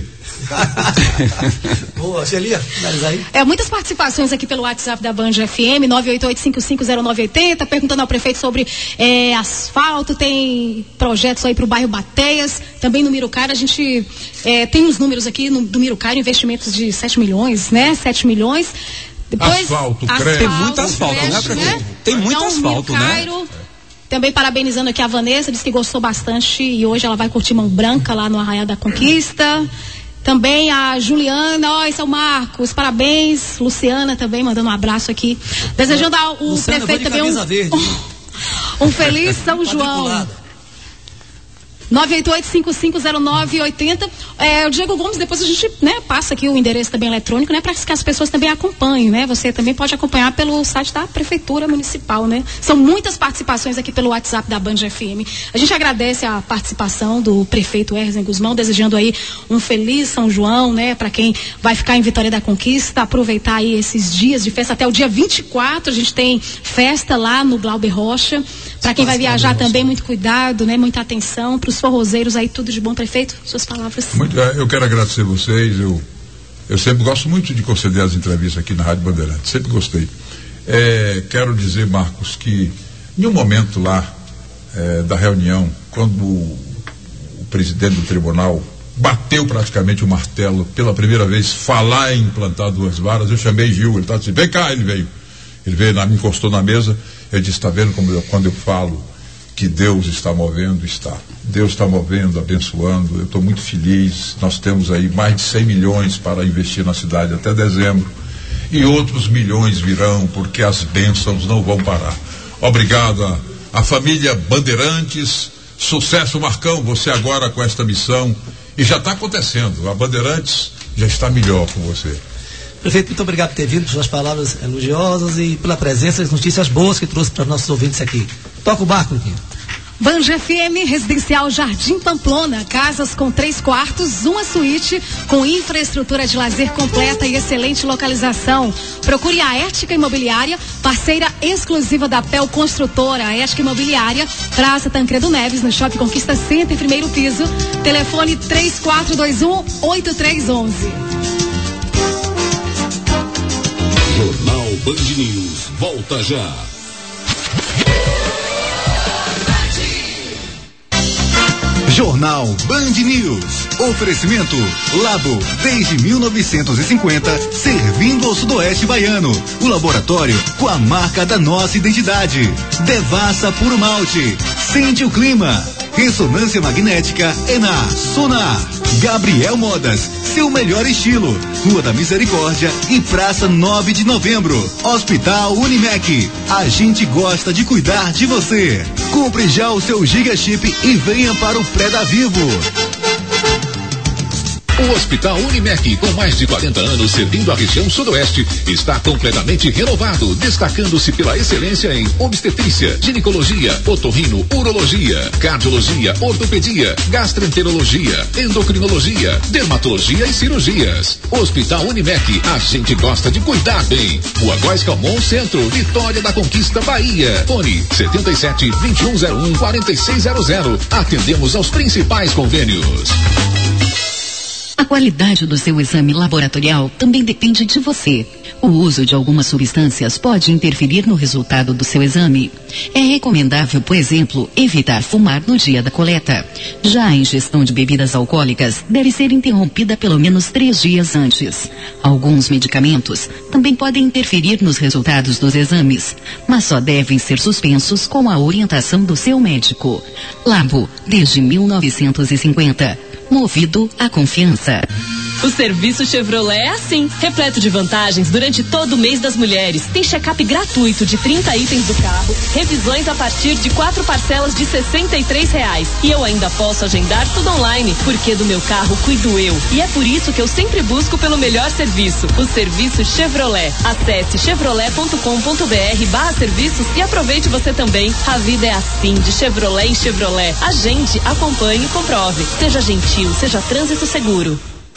Boa, Celia, aí. É, muitas participações aqui pelo WhatsApp da Band F M, nove oito oito cinco cinco zero nove oito zero, perguntando ao prefeito sobre é, asfalto, tem projetos aí para o bairro Bateias, também no Mirucara, a gente é, tem os números aqui no, do Mirucara, investimentos de sete milhões, né? sete milhões. Depois, asfalto, asfalto tem muito asfalto, creche, né, prefeito? Né? Tem muito então, asfalto, Mirucairo, né? Também parabenizando aqui a Vanessa, disse que gostou bastante e hoje ela vai curtir Mão Branca lá no Arraial da Conquista. Também a Juliana, ó, esse é o Marcos, parabéns. Luciana também mandando um abraço aqui. Desejando ao o Luciana, prefeito também um, verde, um, um feliz São João. nove oito oito cinco cinco zero nove oito zero. É, o Diego Gomes, depois a gente, né, passa aqui o endereço também eletrônico, né, para que as pessoas também acompanhem, né? Você também pode acompanhar pelo site da Prefeitura Municipal, né? São muitas participações aqui pelo WhatsApp da Band F M. A gente agradece a participação do prefeito Erzen Guzmão, desejando aí um feliz São João, né, para quem vai ficar em Vitória da Conquista, aproveitar aí esses dias de festa até o dia vinte e quatro, a gente tem festa lá no Glauber Rocha. Para quem vai viajar também, muito cuidado, né? Muita atenção para os forrozeiros aí, tudo de bom, prefeito. Suas palavras. Muito, eu quero agradecer vocês. Eu, eu sempre gosto muito de conceder as entrevistas aqui na Rádio Bandeirantes. Sempre gostei. É, quero dizer, Marcos, que em um momento lá é, da reunião, quando o, o presidente do tribunal bateu praticamente o martelo pela primeira vez, falar em implantar duas varas, eu chamei Gil, ele estava assim, vem cá, ele veio. Ele veio, me encostou na mesa. Ele disse, está vendo como eu, quando eu falo que Deus está movendo, está. Deus está movendo, abençoando. Eu estou muito feliz. Nós temos aí mais de cem milhões para investir na cidade até dezembro. E outros milhões virão, porque as bênçãos não vão parar. Obrigado a, a família Bandeirantes. Sucesso, Marcão, você agora com esta missão. E já está acontecendo. A Bandeirantes já está melhor com você. Prefeito, muito obrigado por ter vindo, por suas palavras elogiosas e pela presença e as notícias boas que trouxe para os nossos ouvintes aqui. Toca o barco, Luquinha. Banja F M, Residencial Jardim Pamplona, casas com três quartos, uma suíte, com infraestrutura de lazer completa e excelente localização. Procure a Ética Imobiliária, parceira exclusiva da P E L Construtora. A Ética Imobiliária, Praça Tancredo Neves, no Shopping Conquista Center, primeiro piso. Telefone três quatro dois um, oito três um um. Jornal Band News, volta já. Jornal Band News. Oferecimento Labo, desde mil novecentos e cinquenta, servindo ao sudoeste baiano. O laboratório com a marca da nossa identidade. Devassa Puro Malte. Sente o clima. Ressonância magnética é na Sonar. Gabriel Modas, seu melhor estilo. Rua da Misericórdia e Praça nove de Novembro. Hospital Unimed. A gente gosta de cuidar de você. Compre já o seu Giga Chip e venha para o Pré da Vivo. O Hospital Unimed, com mais de quarenta anos servindo a região sudoeste, está completamente renovado, destacando-se pela excelência em obstetrícia, ginecologia, otorrino, urologia, cardiologia, ortopedia, gastroenterologia, endocrinologia, dermatologia e cirurgias. Hospital Unimed, a gente gosta de cuidar bem. Rua Góes Calmon Centro, Vitória da Conquista, Bahia. Fone setenta e sete, vinte e um zero um, quarenta e seis zero zero. Atendemos aos principais convênios. A qualidade do seu exame laboratorial também depende de você. O uso de algumas substâncias pode interferir no resultado do seu exame. É recomendável, por exemplo, evitar fumar no dia da coleta. Já a ingestão de bebidas alcoólicas deve ser interrompida pelo menos três dias antes. Alguns medicamentos também podem interferir nos resultados dos exames, mas só devem ser suspensos com a orientação do seu médico. Labo, desde mil novecentos e cinquenta. Movido à confiança. O serviço Chevrolet é assim, repleto de vantagens durante todo o mês das mulheres. Tem check-up gratuito de trinta itens do carro, revisões a partir de quatro parcelas de sessenta e três reais. E eu ainda posso agendar tudo online, porque do meu carro cuido eu. E é por isso que eu sempre busco pelo melhor serviço, o serviço Chevrolet. Acesse chevrolet ponto com ponto br barra serviços e aproveite você também. A vida é assim, de Chevrolet em Chevrolet. Agende, acompanhe e comprove. Seja gentil, seja trânsito seguro.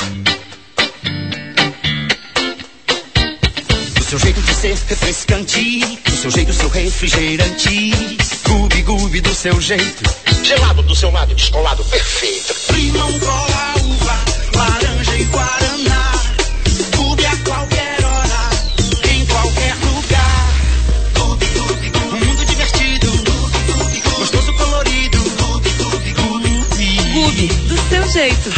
Do seu jeito de ser refrescante, do seu jeito seu refrigerante, Gubi Gubi do seu jeito, gelado do seu lado, descolado perfeito. Limão, cola, uva, laranja e guaraná, Gubi a qualquer hora, em qualquer lugar. Gubi Gubi Gubi, um mundo divertido, Gubi Gubi Gubi, gostoso colorido, Gubi Gubi Gubi. Gubi, do seu jeito.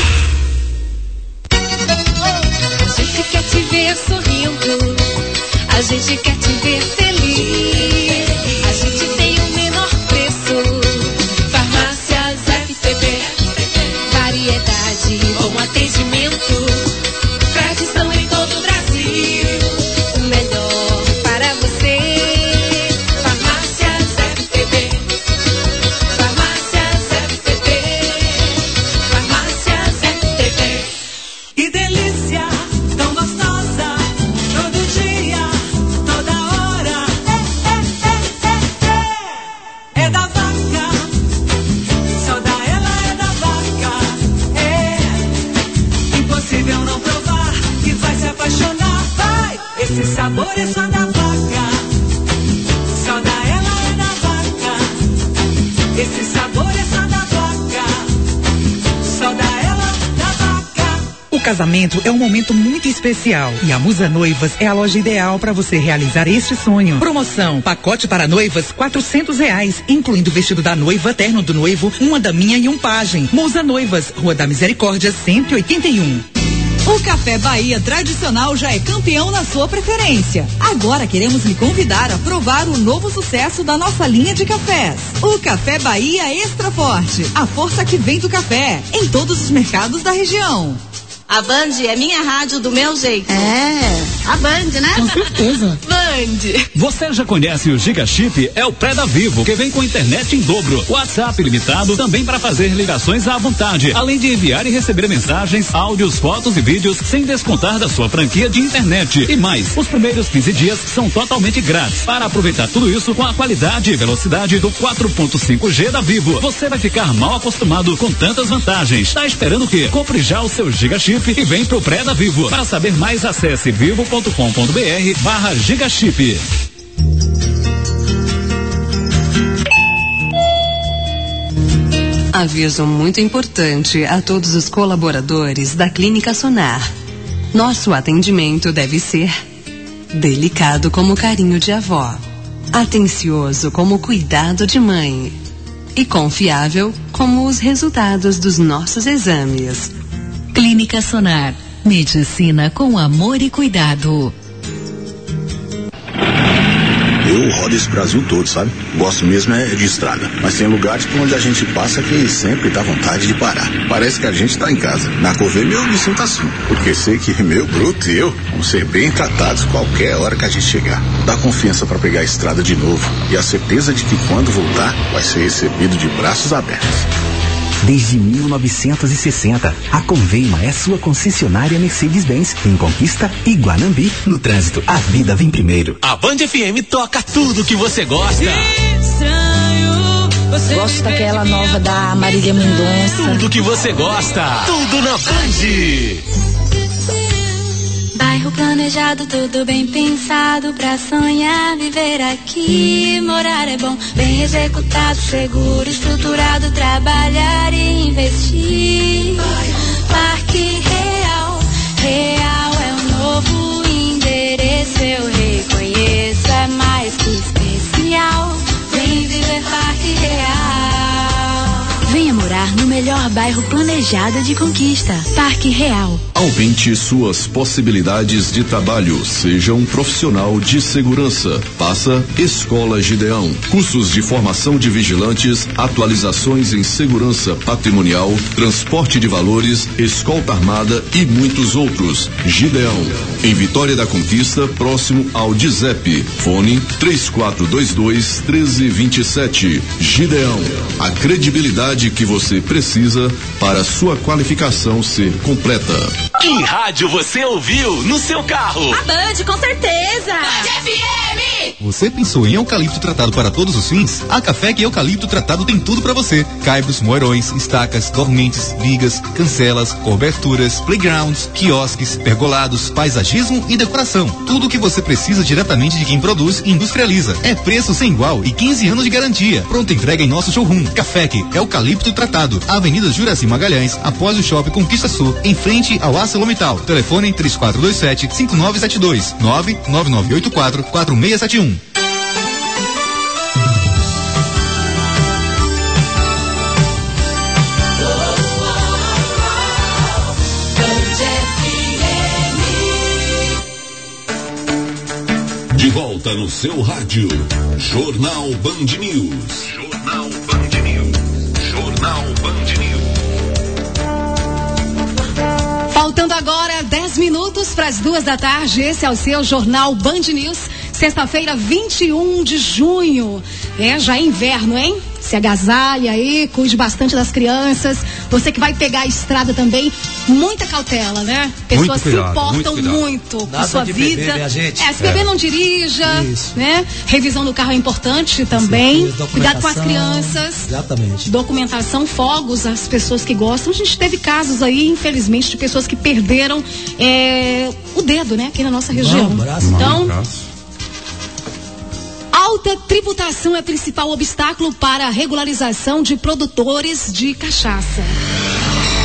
A gente quer te ver sorrindo. A gente quer te ver feliz. A gente tem o menor preço. Farmácias F T B. Variedade, bom atendimento. Tradição em todo o Brasil. O melhor para você. Farmácias F T B. Farmácias F T B. Farmácias F T B. Que delícia, tão gostosa, todo dia. É da vaca, só da ela é da vaca. É impossível não provar, que vai se apaixonar. Vai, esse sabor é só da vaca. Só da ela é da vaca. Esse sabor é só da vaca. Só da ela, da vaca. O casamento é um momento muito especial e a Musa Noivas é a loja ideal para você realizar este sonho. Promoção, pacote para noivas, quatrocentos reais, incluindo o vestido da noiva, terno do noivo, uma daminha e um pajem. Musa Noivas, Rua da Misericórdia, cento e oitenta e um. O Café Bahia tradicional já é campeão na sua preferência. Agora queremos lhe convidar a provar o novo sucesso da nossa linha de cafés. O Café Bahia Extra Forte, a força que vem do café, em todos os mercados da região. A Band é minha rádio do meu jeito. É, a Band, né? Com certeza. Band. Você já conhece o Giga Chip? É o pré da Vivo, que vem com internet em dobro, WhatsApp ilimitado, também para fazer ligações à vontade, além de enviar e receber mensagens, áudios, fotos e vídeos, sem descontar da sua franquia de internet. E mais, os primeiros quinze dias são totalmente grátis. Para aproveitar tudo isso com a qualidade e velocidade do quatro ponto cinco G da Vivo, você vai ficar mal acostumado com tantas vantagens. Tá esperando o quê? Compre já o seu Giga Chip e vem pro pré da Vivo. Para saber mais, acesse vivo ponto com ponto br barra Gigachip. Aviso muito importante a todos os colaboradores da Clínica Sonar. Nosso atendimento deve ser delicado como carinho de avó, atencioso como cuidado de mãe e confiável como os resultados dos nossos exames. Clínica Sonar, medicina com amor e cuidado. Eu rodo esse Brasil todo, sabe? Gosto mesmo é de estrada. Mas tem lugares por onde a gente passa que sempre dá vontade de parar. Parece que a gente tá em casa. Na Covêmia eu me sinto assim. Porque sei que meu bruto e eu vamos ser bem tratados qualquer hora que a gente chegar. Dá confiança para pegar a estrada de novo. E a certeza de que quando voltar, vai ser recebido de braços abertos. Desde mil novecentos e sessenta, a Conveima é sua concessionária Mercedes-Benz em Conquista e Guanambi. No trânsito, a vida vem primeiro. A Band F M toca tudo que você gosta. Gosto daquela nova da Marília Mendonça. Tudo que você gosta. Tudo na Band. Bairro planejado, tudo bem pensado pra sonhar, viver aqui, morar é bom, bem executado, seguro, estruturado, trabalhar e investir. Parque Real, Real é o novo endereço, eu reconheço, é mais que especial. Vem viver Parque Real. Venha morar no melhor bairro planejado de Conquista, Parque Real. Aumente suas possibilidades de trabalho. Seja um profissional de segurança. Faça Escola Gideão. Cursos de formação de vigilantes, atualizações em segurança patrimonial, transporte de valores, escolta armada e muitos outros. Gideão. Em Vitória da Conquista, próximo ao DISEP. Fone três quatro dois dois, um três dois sete. Gideão. A credibilidade que você precisa para sua qualificação ser completa. Que rádio você ouviu no seu carro? A Band, com certeza! Band F M! Você pensou em eucalipto tratado para todos os fins? A Café Eucalipto Tratado tem tudo para você. Caibros, moerões, estacas, dormentes, vigas, cancelas, coberturas, playgrounds, quiosques, pergolados, paisagismo e decoração. Tudo o que você precisa diretamente de quem produz e industrializa. É preço sem igual e quinze anos de garantia. Pronta entrega em nosso showroom. Café Eucalipto Tratado. Avenida Juraci Magalhães, após o Shopping Conquista Sul, em frente ao ArcelorMittal. Telefone três quatro dois sete, cinco nove sete dois, nove nove nove oito quatro, quatro seis sete um. De volta no seu rádio. Jornal Band News. Jornal Band News. Jornal Band News. Faltando agora dez minutos para as duas da tarde, esse é o seu Jornal Band News, sexta-feira, vinte e um de junho. É, já é inverno, hein? Se agasalhe aí, cuide bastante das crianças. Você que vai pegar a estrada também, muita cautela, né? Pessoas se importam muito, muito com sua vida. Beber, minha gente. É, se beber é. não dirija, Isso. né? Revisão do carro é importante também. Cuidado com as crianças. Exatamente. Documentação, fogos, as pessoas que gostam. A gente teve casos aí, infelizmente, de pessoas que perderam é, o dedo, né? Aqui na nossa região. Não, braço, então, braço. Alta tributação é o principal obstáculo para a regularização de produtores de cachaça.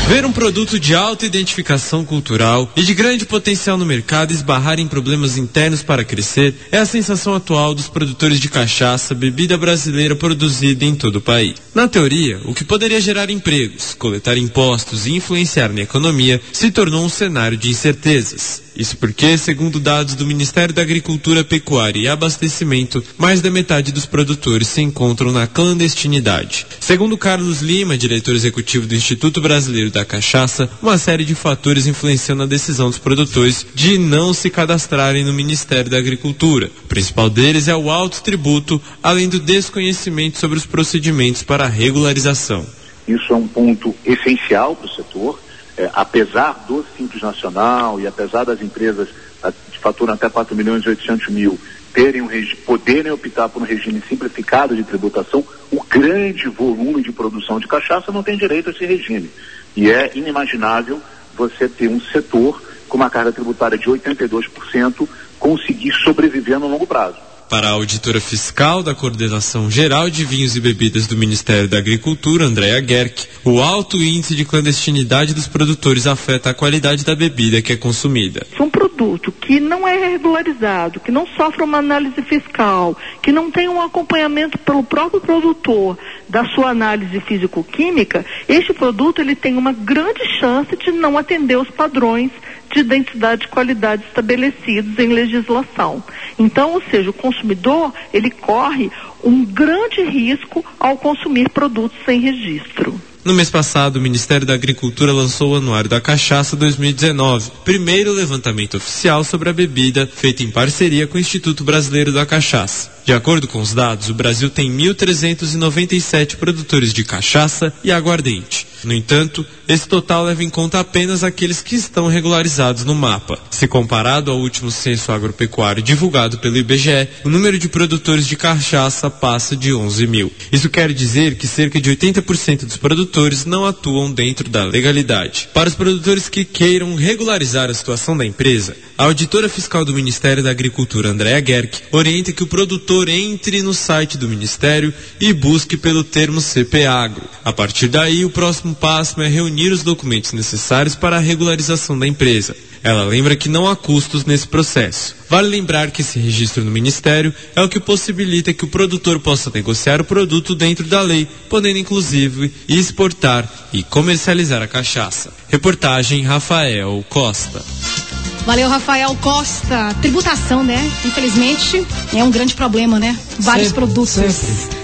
Ver um produto de alta identificação cultural e de grande potencial no mercado esbarrar em problemas internos para crescer é a sensação atual dos produtores de cachaça, bebida brasileira produzida em todo o país. Na teoria, o que poderia gerar empregos, coletar impostos e influenciar na economia se tornou um cenário de incertezas. Isso porque, segundo dados do Ministério da Agricultura, Pecuária e Abastecimento, mais da metade dos produtores se encontram na clandestinidade. Segundo Carlos Lima, diretor executivo do Instituto Brasileiro da Cachaça, uma série de fatores influenciam na decisão dos produtores de não se cadastrarem no Ministério da Agricultura. O principal deles é o alto tributo, além do desconhecimento sobre os procedimentos para a regularização. Isso é um ponto essencial para o setor. É, apesar do Simples Nacional e apesar das empresas a, que faturam até quatro milhões e oitocentos mil terem um regi- poderem optar por um regime simplificado de tributação, o grande volume de produção de cachaça não tem direito a esse regime. E é inimaginável você ter um setor com uma carga tributária de oitenta e dois por cento conseguir sobreviver no longo prazo. Para a auditora fiscal da Coordenação Geral de Vinhos e Bebidas do Ministério da Agricultura, Andréa Gerck, o alto índice de clandestinidade dos produtores afeta a qualidade da bebida que é consumida. Se um produto que não é regularizado, que não sofre uma análise fiscal, que não tem um acompanhamento pelo próprio produtor da sua análise físico-química, este produto ele tem uma grande chance de não atender os padrões de identidade e qualidade estabelecidos em legislação. Então, ou seja, o consumidor, ele corre um grande risco ao consumir produtos sem registro. No mês passado, o Ministério da Agricultura lançou o Anuário da Cachaça dois mil e dezenove, primeiro levantamento oficial sobre a bebida, feito em parceria com o Instituto Brasileiro da Cachaça. De acordo com os dados, o Brasil tem mil trezentos e noventa e sete produtores de cachaça e aguardente. No entanto, esse total leva em conta apenas aqueles que estão regularizados no mapa. Se comparado ao último censo agropecuário divulgado pelo I B G E, o número de produtores de cachaça passa de onze mil. Isso quer dizer que cerca de oitenta por cento dos produtores não atuam dentro da legalidade. Para os produtores que queiram regularizar a situação da empresa, a auditora fiscal do Ministério da Agricultura, Andréa Gerck, orienta que o produtor entre no site do Ministério e busque pelo termo C P Agro. A partir daí, o próximo passo é reunir os documentos necessários para a regularização da empresa. Ela lembra que não há custos nesse processo. Vale lembrar que esse registro no Ministério é o que possibilita que o produtor possa negociar o produto dentro da lei, podendo inclusive exportar e comercializar a cachaça. Reportagem Rafael Costa. Valeu, Rafael Costa. Tributação, né? Infelizmente, é um grande problema, né? Vários sempre, produtos. Sempre.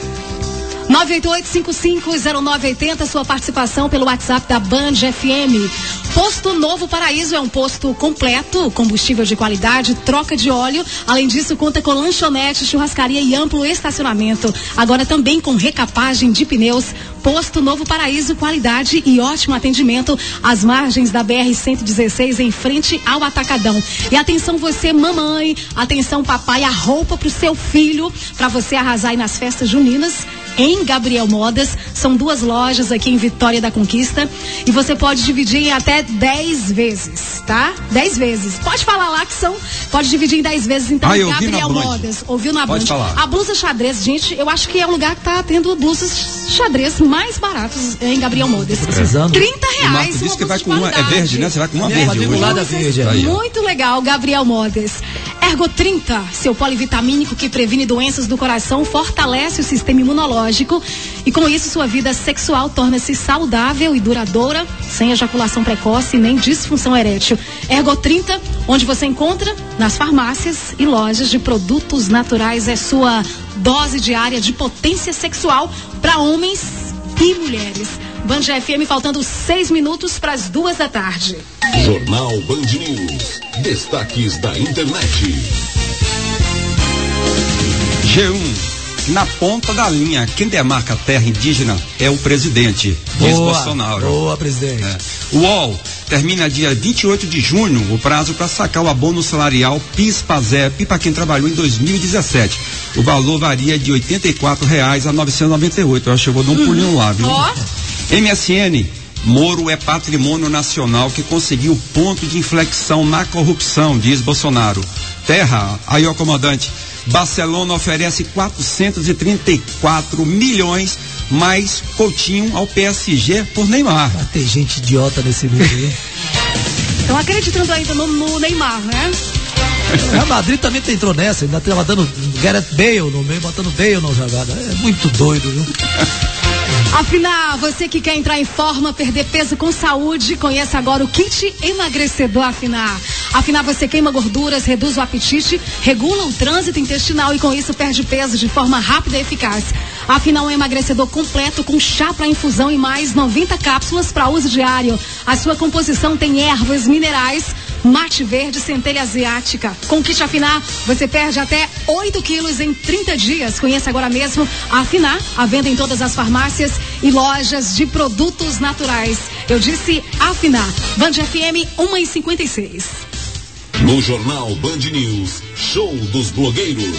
nove oito oito, cinco cinco zero nove oito zero, sua participação pelo WhatsApp da Band F M. Posto Novo Paraíso é um posto completo, combustível de qualidade, troca de óleo. Além disso, conta com lanchonete, churrascaria e amplo estacionamento. Agora também com recapagem de pneus. Posto Novo Paraíso, qualidade e ótimo atendimento às margens da B R cento e dezesseis, em frente ao Atacadão. E atenção você, mamãe, atenção papai, a roupa pro seu filho, para você arrasar aí nas festas juninas. Em Gabriel Modas, são duas lojas aqui em Vitória da Conquista e você pode dividir em até dez vezes, tá? dez vezes. Pode falar lá que são, pode dividir em dez vezes, então, ah, Gabriel Modas. Ouviu na Band? A blusa xadrez, gente, eu acho que é o lugar que tá tendo blusas xadrez mais baratos em Gabriel Modas. Precisando. trinta reais. Disse que vai com uma, é verde, né? Você vai com uma é, verde hoje. Verde, aí, muito legal, Gabriel Modas. Ergo trinta, seu polivitamínico que previne doenças do coração, fortalece o sistema imunológico e com isso sua vida sexual torna-se saudável e duradoura, sem ejaculação precoce nem disfunção erétil. Ergo trinta, onde você encontra nas farmácias e lojas de produtos naturais, é sua dose diária de potência sexual para homens e mulheres. Band F M, faltando seis minutos para as duas da tarde. Jornal Band News. Destaques da internet. G um. Na ponta da linha, quem demarca a terra indígena é o presidente, diz boa, Bolsonaro. Boa, presidente. É. O U O L termina dia vinte e oito de junho o prazo para sacar o abono salarial PIS-PASEP para quem trabalhou em dois mil e dezessete. O valor varia de oitenta e quatro reais a novecentos e noventa e oito. Eu acho que eu vou dar um pulinho lá, viu? Ó. M S N, Moro é patrimônio nacional que conseguiu ponto de inflexão na corrupção, diz Bolsonaro. Terra, aí ó, comandante, Barcelona oferece quatrocentos e trinta e quatro milhões mais Coutinho ao P S G por Neymar. Ah, tem gente idiota nesse mundo aí. Estão acreditando ainda no, no Neymar, né? O Real Madrid também entrou nessa, ainda estava dando Gareth Bale no meio, botando Bale na jogada. É muito doido, viu? Afinal, você que quer entrar em forma, perder peso com saúde, conheça agora o kit emagrecedor Afinar. Afinal, você queima gorduras, reduz o apetite, regula o trânsito intestinal e com isso perde peso de forma rápida e eficaz. Afinal, um emagrecedor completo com chá para infusão e mais noventa cápsulas para uso diário. A sua composição tem ervas, minerais, mate verde, centelha asiática. Com o kit Afinar, você perde até oito quilos em trinta dias. Conheça agora mesmo a Afinar, a venda em todas as farmácias e lojas de produtos naturais. Eu disse Afinar. Band F M uma e cinquenta e seis. No Jornal Band News, Show dos Blogueiros.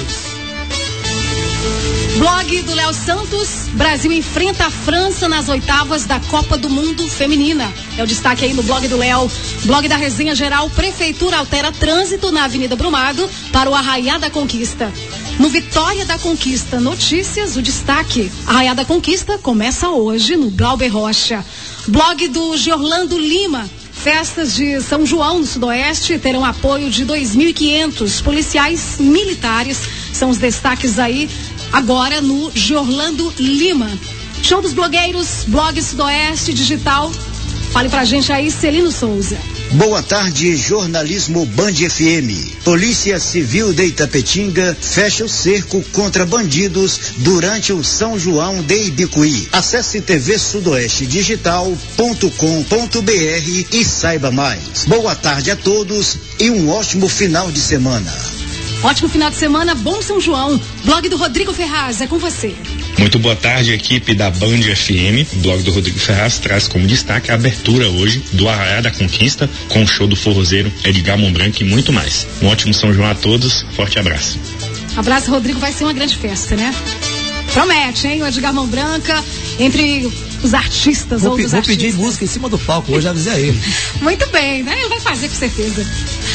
Blog do Léo Santos, Brasil enfrenta a França nas oitavas da Copa do Mundo Feminina. É o destaque aí no blog do Léo. Blog da Resenha Geral, Prefeitura altera trânsito na Avenida Brumado para o Arraiá da Conquista. No Vitória da Conquista Notícias, o destaque. Arraiá da Conquista começa hoje no Glauber Rocha. Blog do Giorlando Lima. Festas de São João no Sudoeste terão apoio de dois mil e quinhentos policiais militares. São os destaques aí agora no Giorlando Lima. Show dos blogueiros, blog Sudoeste Digital. Fale pra gente aí, Celino Souza. Boa tarde, jornalismo Band F M. Polícia Civil de Itapetinga fecha o cerco contra bandidos durante o São João de Ibicuí. Acesse t v sudoeste digital ponto com ponto b r e saiba mais. Boa tarde a todos e um ótimo final de semana. Ótimo final de semana, bom São João. Blog do Rodrigo Ferraz, é com você. Muito boa tarde, equipe da Band F M. O blog do Rodrigo Ferraz traz como destaque a abertura hoje do Arraiá da Conquista, com o show do forrozeiro Edgar Mombranca e muito mais. Um ótimo São João a todos, forte abraço. Abraço, Rodrigo, vai ser uma grande festa, né? Promete, hein? O Edgar Mombranca, entre os artistas, vou, outros vou artistas. Vou pedir música em cima do palco, hoje avisei a ele. Muito bem, né? Ele vai fazer com certeza.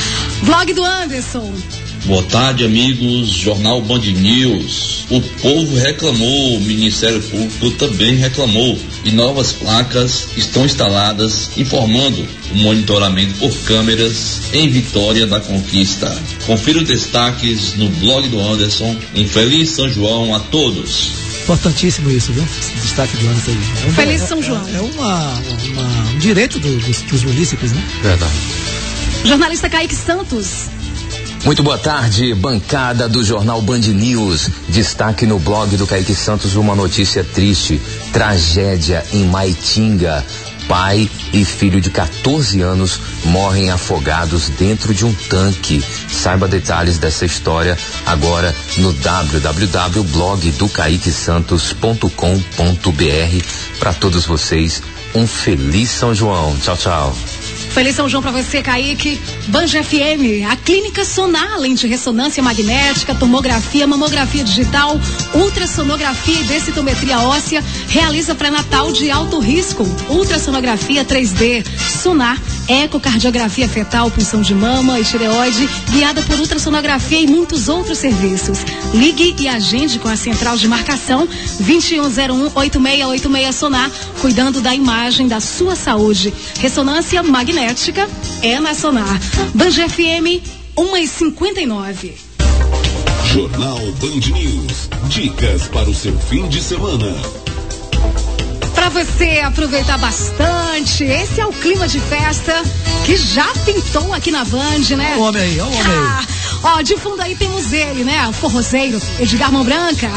Blog do Anderson. Boa tarde, amigos. Jornal Band News. O povo reclamou, o Ministério Público também reclamou e novas placas estão instaladas informando o monitoramento por câmeras em Vitória da Conquista. Confira os destaques no blog do Anderson. Um feliz São João a todos. Importantíssimo isso, viu? Esse destaque do Anderson aí. É um, feliz é, São João. É, é uma, uma, um direito do, dos, dos munícipes, né? Verdade. Jornalista Kaique Santos. Muito boa tarde, bancada do Jornal Band News. Destaque no blog do Kaique Santos uma notícia triste. Tragédia em Maitinga. Pai e filho de catorze anos morrem afogados dentro de um tanque. Saiba detalhes dessa história agora no w w w ponto blog do caique santos ponto com ponto b r. Para todos vocês, um feliz São João. Tchau, tchau. Feliz São João pra você, Kaique. Band F M, a Clínica Sonar, além de ressonância magnética, tomografia, mamografia digital, ultrassonografia e densitometria óssea, realiza pré-natal de alto risco, ultrassonografia três D, sonar, ecocardiografia fetal, punção de mama e tireoide, guiada por ultrassonografia e muitos outros serviços. Ligue e agende com a central de marcação vinte e um zero um, oito seis oito seis Sonar, cuidando da imagem da sua saúde. Ressonância magnética é na Sonar. Band F M uma e cinquenta e nove. Jornal Band News. Dicas para o seu fim de semana. Para você aproveitar bastante, esse é o clima de festa que já pintou aqui na Band, né? Olha o homem aí, olha o homem ah, aí. Ó, de fundo aí temos ele, né? O forrozeiro Edgar Mombranca.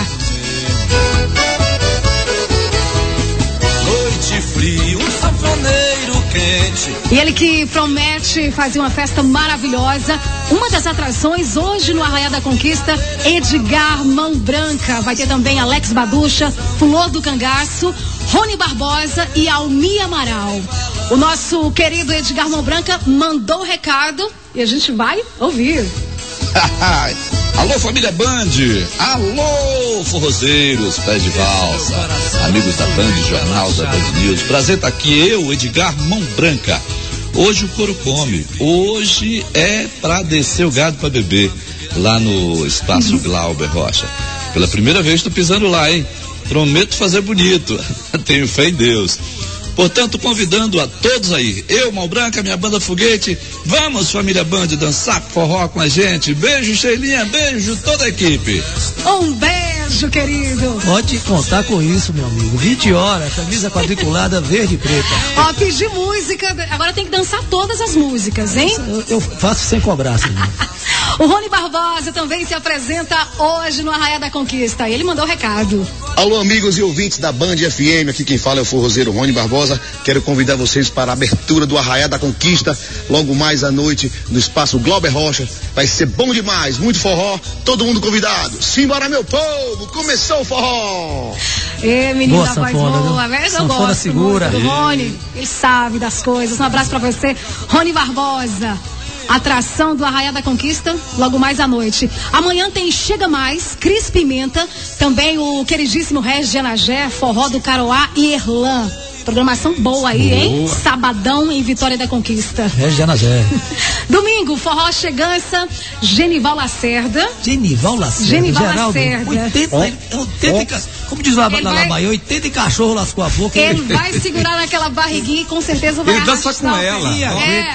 Noite fria, um sanfoneiro quente. E ele que promete fazer uma festa maravilhosa. Uma das atrações hoje no Arraiá da Conquista, Edgar Mombranca. Vai ter também Alex Baducha, Flor do Cangaço, Rony Barbosa e Almi Amaral. O nosso querido Edgar Mombranca mandou o recado e a gente vai ouvir. Alô, família Band! Alô, forrozeiros, pés de valsa, amigos da Band, jornal da Band News. Prazer estar aqui, eu, Edgar Mombranca. Hoje o couro come. Hoje é pra descer o gado pra beber, lá no Espaço Glauber Rocha. Pela primeira vez tô pisando lá, hein? Prometo fazer bonito. Tenho fé em Deus. Portanto, convidando a todos aí, eu, Mal Branca, minha banda Foguete, vamos, família Band, dançar forró com a gente. Beijo, Sheilinha, beijo, toda a equipe. Um beijo, querido. Pode contar com isso, meu amigo. vinte horas, camisa quadriculada verde e preta. Ó, pedir música, agora tem que dançar todas as músicas, hein? Eu, eu faço sem cobrar, senhor. O Rony Barbosa também se apresenta hoje no Arraiá da Conquista. Ele mandou o recado. Alô, amigos e ouvintes da Band F M, aqui quem fala é o forrozeiro Rony Barbosa. Quero convidar vocês para a abertura do Arraiá da Conquista, logo mais à noite, no espaço Glauber Rocha. Vai ser bom demais, muito forró, todo mundo convidado. Simbora, meu povo, começou o forró! Ê, menino boa da voz sanfona, boa, viu? velho, eu Sanfona gosto segura. muito do Rony, ele sabe das coisas. Um abraço pra você, Rony Barbosa. Atração do Arraiá da Conquista, logo mais à noite. Amanhã tem Chega Mais, Cris Pimenta, também o queridíssimo Regis de Anagé, Forró do Caroá e Erlan. Programação boa aí, boa. Hein? Sabadão em Vitória da Conquista. Regis de Anagé. Domingo, Forró Chegança, Genival Lacerda. Genival Lacerda. Genival Geraldo, Lacerda. oitenta, oh, oitenta, oh. Como diz lá na vai... Bahia, oitenta cachorro lascou a boca. Ele vai segurar naquela barriguinha e com certeza vai ele dança com ela. É.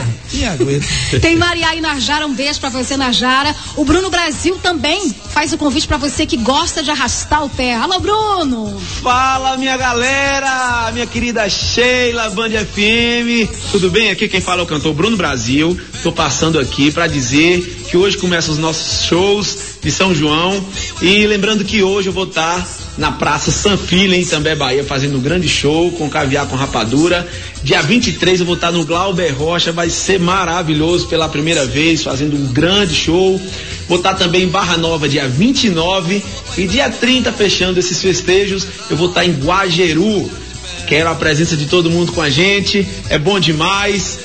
E aguenta. Tem Maria e Narjara, um beijo pra você, Narjara. O Bruno Brasil também faz o convite pra você que gosta de arrastar o pé. Alô, Bruno! Fala, minha galera! Minha querida Sheila, Band F M. Tudo bem? Aqui quem fala é o cantor Bruno Brasil. Tô passando aqui pra dizer que hoje começam os nossos shows de São João. E lembrando que hoje eu vou estar na Praça Sanfilha, em Itambé, Bahia, fazendo um grande show com caviar com rapadura. Dia vinte e três eu vou estar no Glauber Rocha, vai ser maravilhoso pela primeira vez, fazendo um grande show. Vou estar também em Barra Nova, dia vinte e nove, e dia trinta, fechando esses festejos, eu vou estar em Guajeru. Quero a presença de todo mundo com a gente, é bom demais,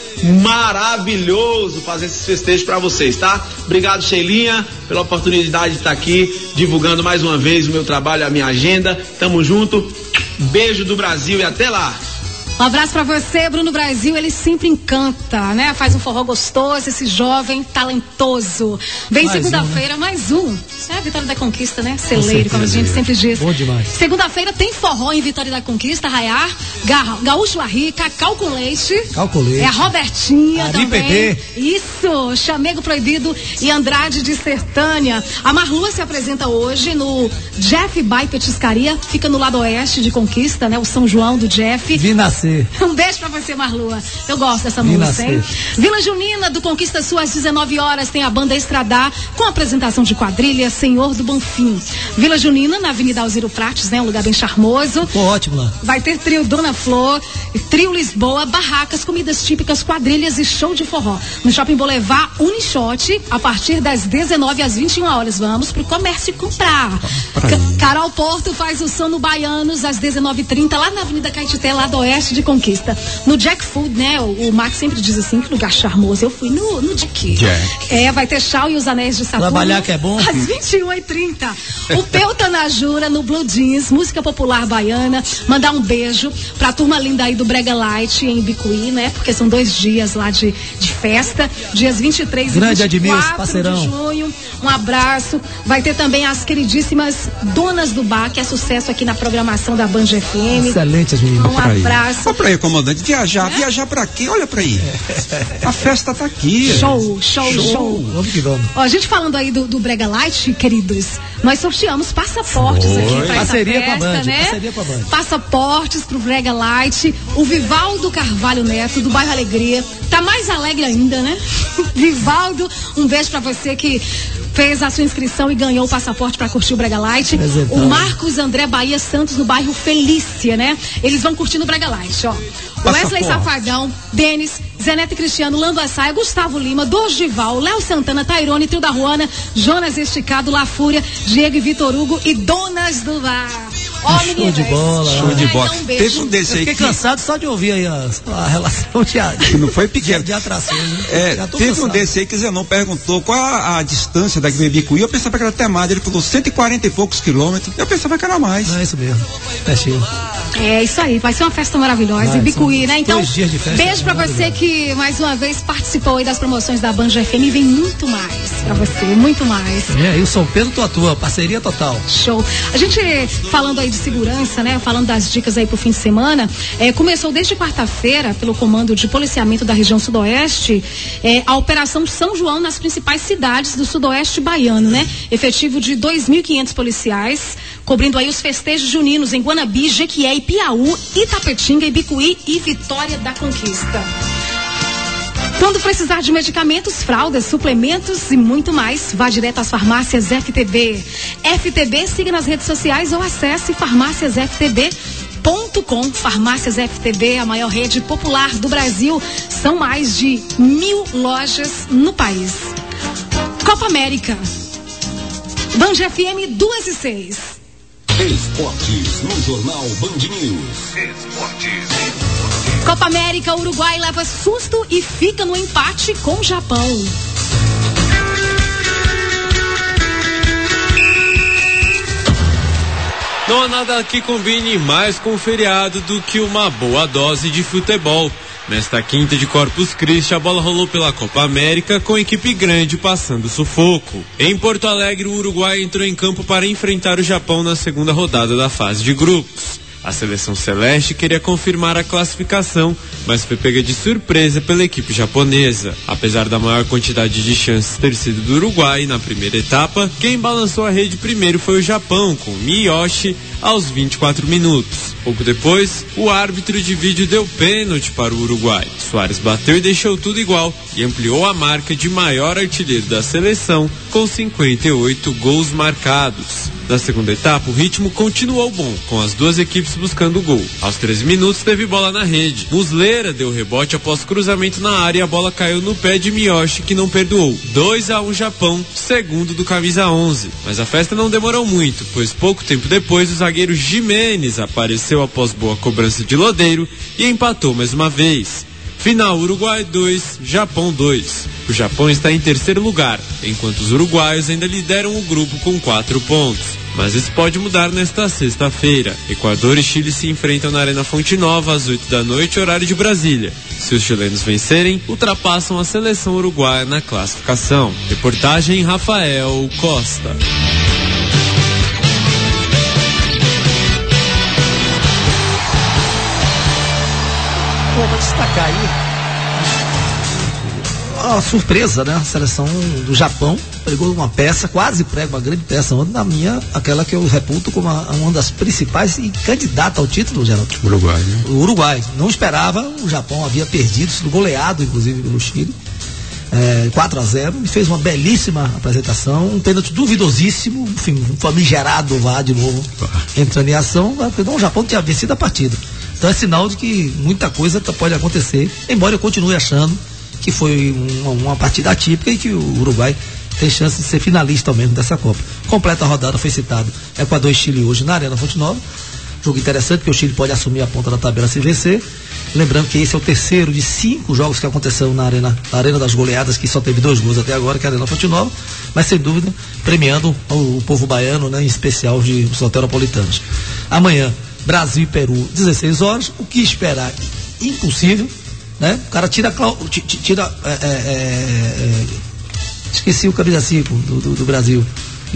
maravilhoso fazer esses festejos para vocês, tá? Obrigado, Sheilinha, pela oportunidade de estar aqui divulgando mais uma vez o meu trabalho, a minha agenda. Tamo junto, beijo do Brasil e até lá. Um abraço pra você, Bruno Brasil, ele sempre encanta, né? Faz um forró gostoso, esse jovem talentoso. Vem segunda-feira, um, né? mais um. Isso é a Vitória da Conquista, né? Celeiro, como a gente sempre diz. Bom demais. Segunda-feira tem forró em Vitória da Conquista, Raiar, Ga Gaúcho Larry, Cacau com Leite. Cacau com Leite. É a Robertinha Ari também. P B. Isso, Chamego Proibido e Andrade de Sertânia. A Marlua se apresenta hoje no Jeff Bai Petiscaria, fica no lado oeste de Conquista, né? O São João do Jeff. Vi nascer. Um beijo pra você, Marlua. Eu gosto dessa Vi música, hein? nascer. Vila Junina do Conquista Sul, às dezenove horas, tem a banda Estradar, com apresentação de quadrilha Senhor do Bonfim. Vila Junina, na Avenida Alziro Prates, né? Um lugar bem charmoso. Pô, ótimo lá. Vai ter trio Dona Flor, trio Lisboa, barracas, comidas típicas, quadrilhas e show de forró. No Shopping Boulevard Unishot, a partir das dezenove às vinte e uma horas. Vamos pro comércio comprar. Ca Carol Porto faz o som no Baianos às dezenove e trinta, lá na Avenida Caetité, lá do oeste de Conquista. No Jack Food, né? O, o Max sempre diz assim, que lugar charmoso. Eu fui no, no Jack. Jack. É, vai ter Chau e os Anéis de Saturno. Trabalhar que é bom. Às vinte e uma e trinta. O Peuta na Jura, no Blue Jeans, música popular baiana. Mandar um beijo pra turma linda aí do Brega Light em Bicuí, né? Porque são dois dias lá de, de festa. Dias vinte e três Grande e vinte e quatro parceirão. de junho. Um abraço. Vai ter também as queridíssimas Donas do Bar, que é sucesso aqui na programação da Band F M. Excelente, as meninas. Um abraço. Olha pra aí, comandante. Viajar, é? viajar pra quê? Olha pra aí. A festa tá aqui. Show, show, show. show. Vamos que vamos. Ó, a gente falando aí do, do Brega Light, queridos, nós sorteamos passaportes Foi. aqui pra Parceria essa festa, com a Band, né? Parceria com a Band. Passaportes pro Brega Light. O Vivaldo Carvalho Neto, do bairro Alegria, tá mais alegre ainda, né? Vivaldo, um beijo pra você que fez a sua inscrição e ganhou o passaporte para curtir o Brega Light. O Marcos André Bahia Santos, do bairro Felícia, né? Eles vão curtir no Brega Light, ó. Wesley Safadão, Denis, Zenete Cristiano, Lando Assaia, Gustavo Lima, Dorival, Léo Santana, Tairone, Trio da Ruana, Jonas Esticado, La Fúria, Diego e Vitor Hugo e Donas do Bar. Ó, show meninas, de bola. Show de bola. Um Teve um desse Eu aí fiquei que... cansado só de ouvir aí a, a relação de, não foi pequeno. de atrações. Né? É, teve cansado. um desse aí que Zenon perguntou qual a, a distância daqui do Ibicuí. Eu pensava que era até mais. Ele falou cento e quarenta e poucos quilômetros. Eu pensava que era mais. Não, é isso mesmo. Pertinho. É isso aí, vai ser uma festa maravilhosa. Vai, Ibicuí, né? Então, dois dias de festa, beijo pra você que mais uma vez participou aí das promoções da Band F M. Vem muito mais pra você, muito mais. É, e o São Pedro tua tua, parceria total. Show. A gente falando aí de segurança, né? Falando das dicas aí pro fim de semana, é, começou desde quarta-feira, pelo Comando de Policiamento da região Sudoeste, é, a Operação São João nas principais cidades do Sudoeste baiano, né? Efetivo de dois mil e quinhentos policiais, cobrindo aí os festejos juninos em Guanabi, Jequié, Piauí, Itapetinga, Ibicuí e Vitória da Conquista. Quando precisar de medicamentos, fraldas, suplementos e muito mais, vá direto às farmácias F T B. F T B, siga nas redes sociais ou acesse farmácias f t b ponto com. Farmácias F T B, a maior rede popular do Brasil. São mais de mil lojas no país. Copa América. Band F M duas e seis. Esportes no Jornal Band News. Esportes. Copa América, Uruguai leva susto e fica no empate com o Japão. Não há nada que combine mais com o feriado do que uma boa dose de futebol. Nesta quinta de Corpus Christi, a bola rolou pela Copa América com a equipe grande passando sufoco. Em Porto Alegre, o Uruguai entrou em campo para enfrentar o Japão na segunda rodada da fase de grupos. A seleção celeste queria confirmar a classificação, mas foi pega de surpresa pela equipe japonesa. Apesar da maior quantidade de chances ter sido do Uruguai na primeira etapa, quem balançou a rede primeiro foi o Japão, com Miyoshi aos vinte e quatro minutos. Pouco depois, o árbitro de vídeo deu pênalti para o Uruguai. Soares bateu e deixou tudo igual e ampliou a marca de maior artilheiro da seleção, com cinquenta e oito gols marcados. Na segunda etapa, o ritmo continuou bom, com as duas equipes buscando o gol. Aos treze minutos, teve bola na rede. Muslera deu rebote após cruzamento na área e a bola caiu no pé de Miyoshi, que não perdoou. dois a um Japão, segundo do camisa onze. Mas a festa não demorou muito, pois pouco tempo depois o zagueiro Jimenez apareceu após boa cobrança de Lodeiro e empatou mais uma vez. Final, Uruguai dois, Japão dois. O Japão está em terceiro lugar, enquanto os uruguaios ainda lideram o grupo com quatro pontos. Mas isso pode mudar nesta sexta-feira. Equador e Chile se enfrentam na Arena Fonte Nova às oito da noite, horário de Brasília. Se os chilenos vencerem, ultrapassam a seleção uruguaia na classificação. Reportagem Rafael Costa. Bom, vou destacar aí a surpresa, né? A seleção do Japão pregou uma peça, quase prega uma grande peça ontem, na minha, aquela que eu reputo como uma, uma das principais e candidata ao título, Geraldo. Uruguai, né? O Uruguai. Não esperava, o Japão havia perdido, sido goleado, inclusive, pelo Chile. É, quatro a zero, e fez uma belíssima apresentação, um pênalti duvidosíssimo, enfim, um famigerado vá de novo entrando em ação, porque o Japão tinha vencido a partida. Então é sinal de que muita coisa pode acontecer, embora eu continue achando que foi uma, uma partida atípica e que o Uruguai tem chance de ser finalista ao menos dessa Copa. Completa a rodada, foi citado Equador e Chile hoje na Arena Fonte Nova. Jogo interessante, porque o Chile pode assumir a ponta da tabela se vencer. Lembrando que esse é o terceiro de cinco jogos que aconteceram na Arena, na arena das Goleadas, que só teve dois gols até agora, que é a Arena Fonte Nova, mas sem dúvida premiando o, o povo baiano, né, em especial os soteropolitanos. Amanhã, Brasil e Peru, dezesseis horas. O que esperar? Impossível, né? O cara tira, tira é, é, é, esqueci o camisa cinco do, do, do Brasil.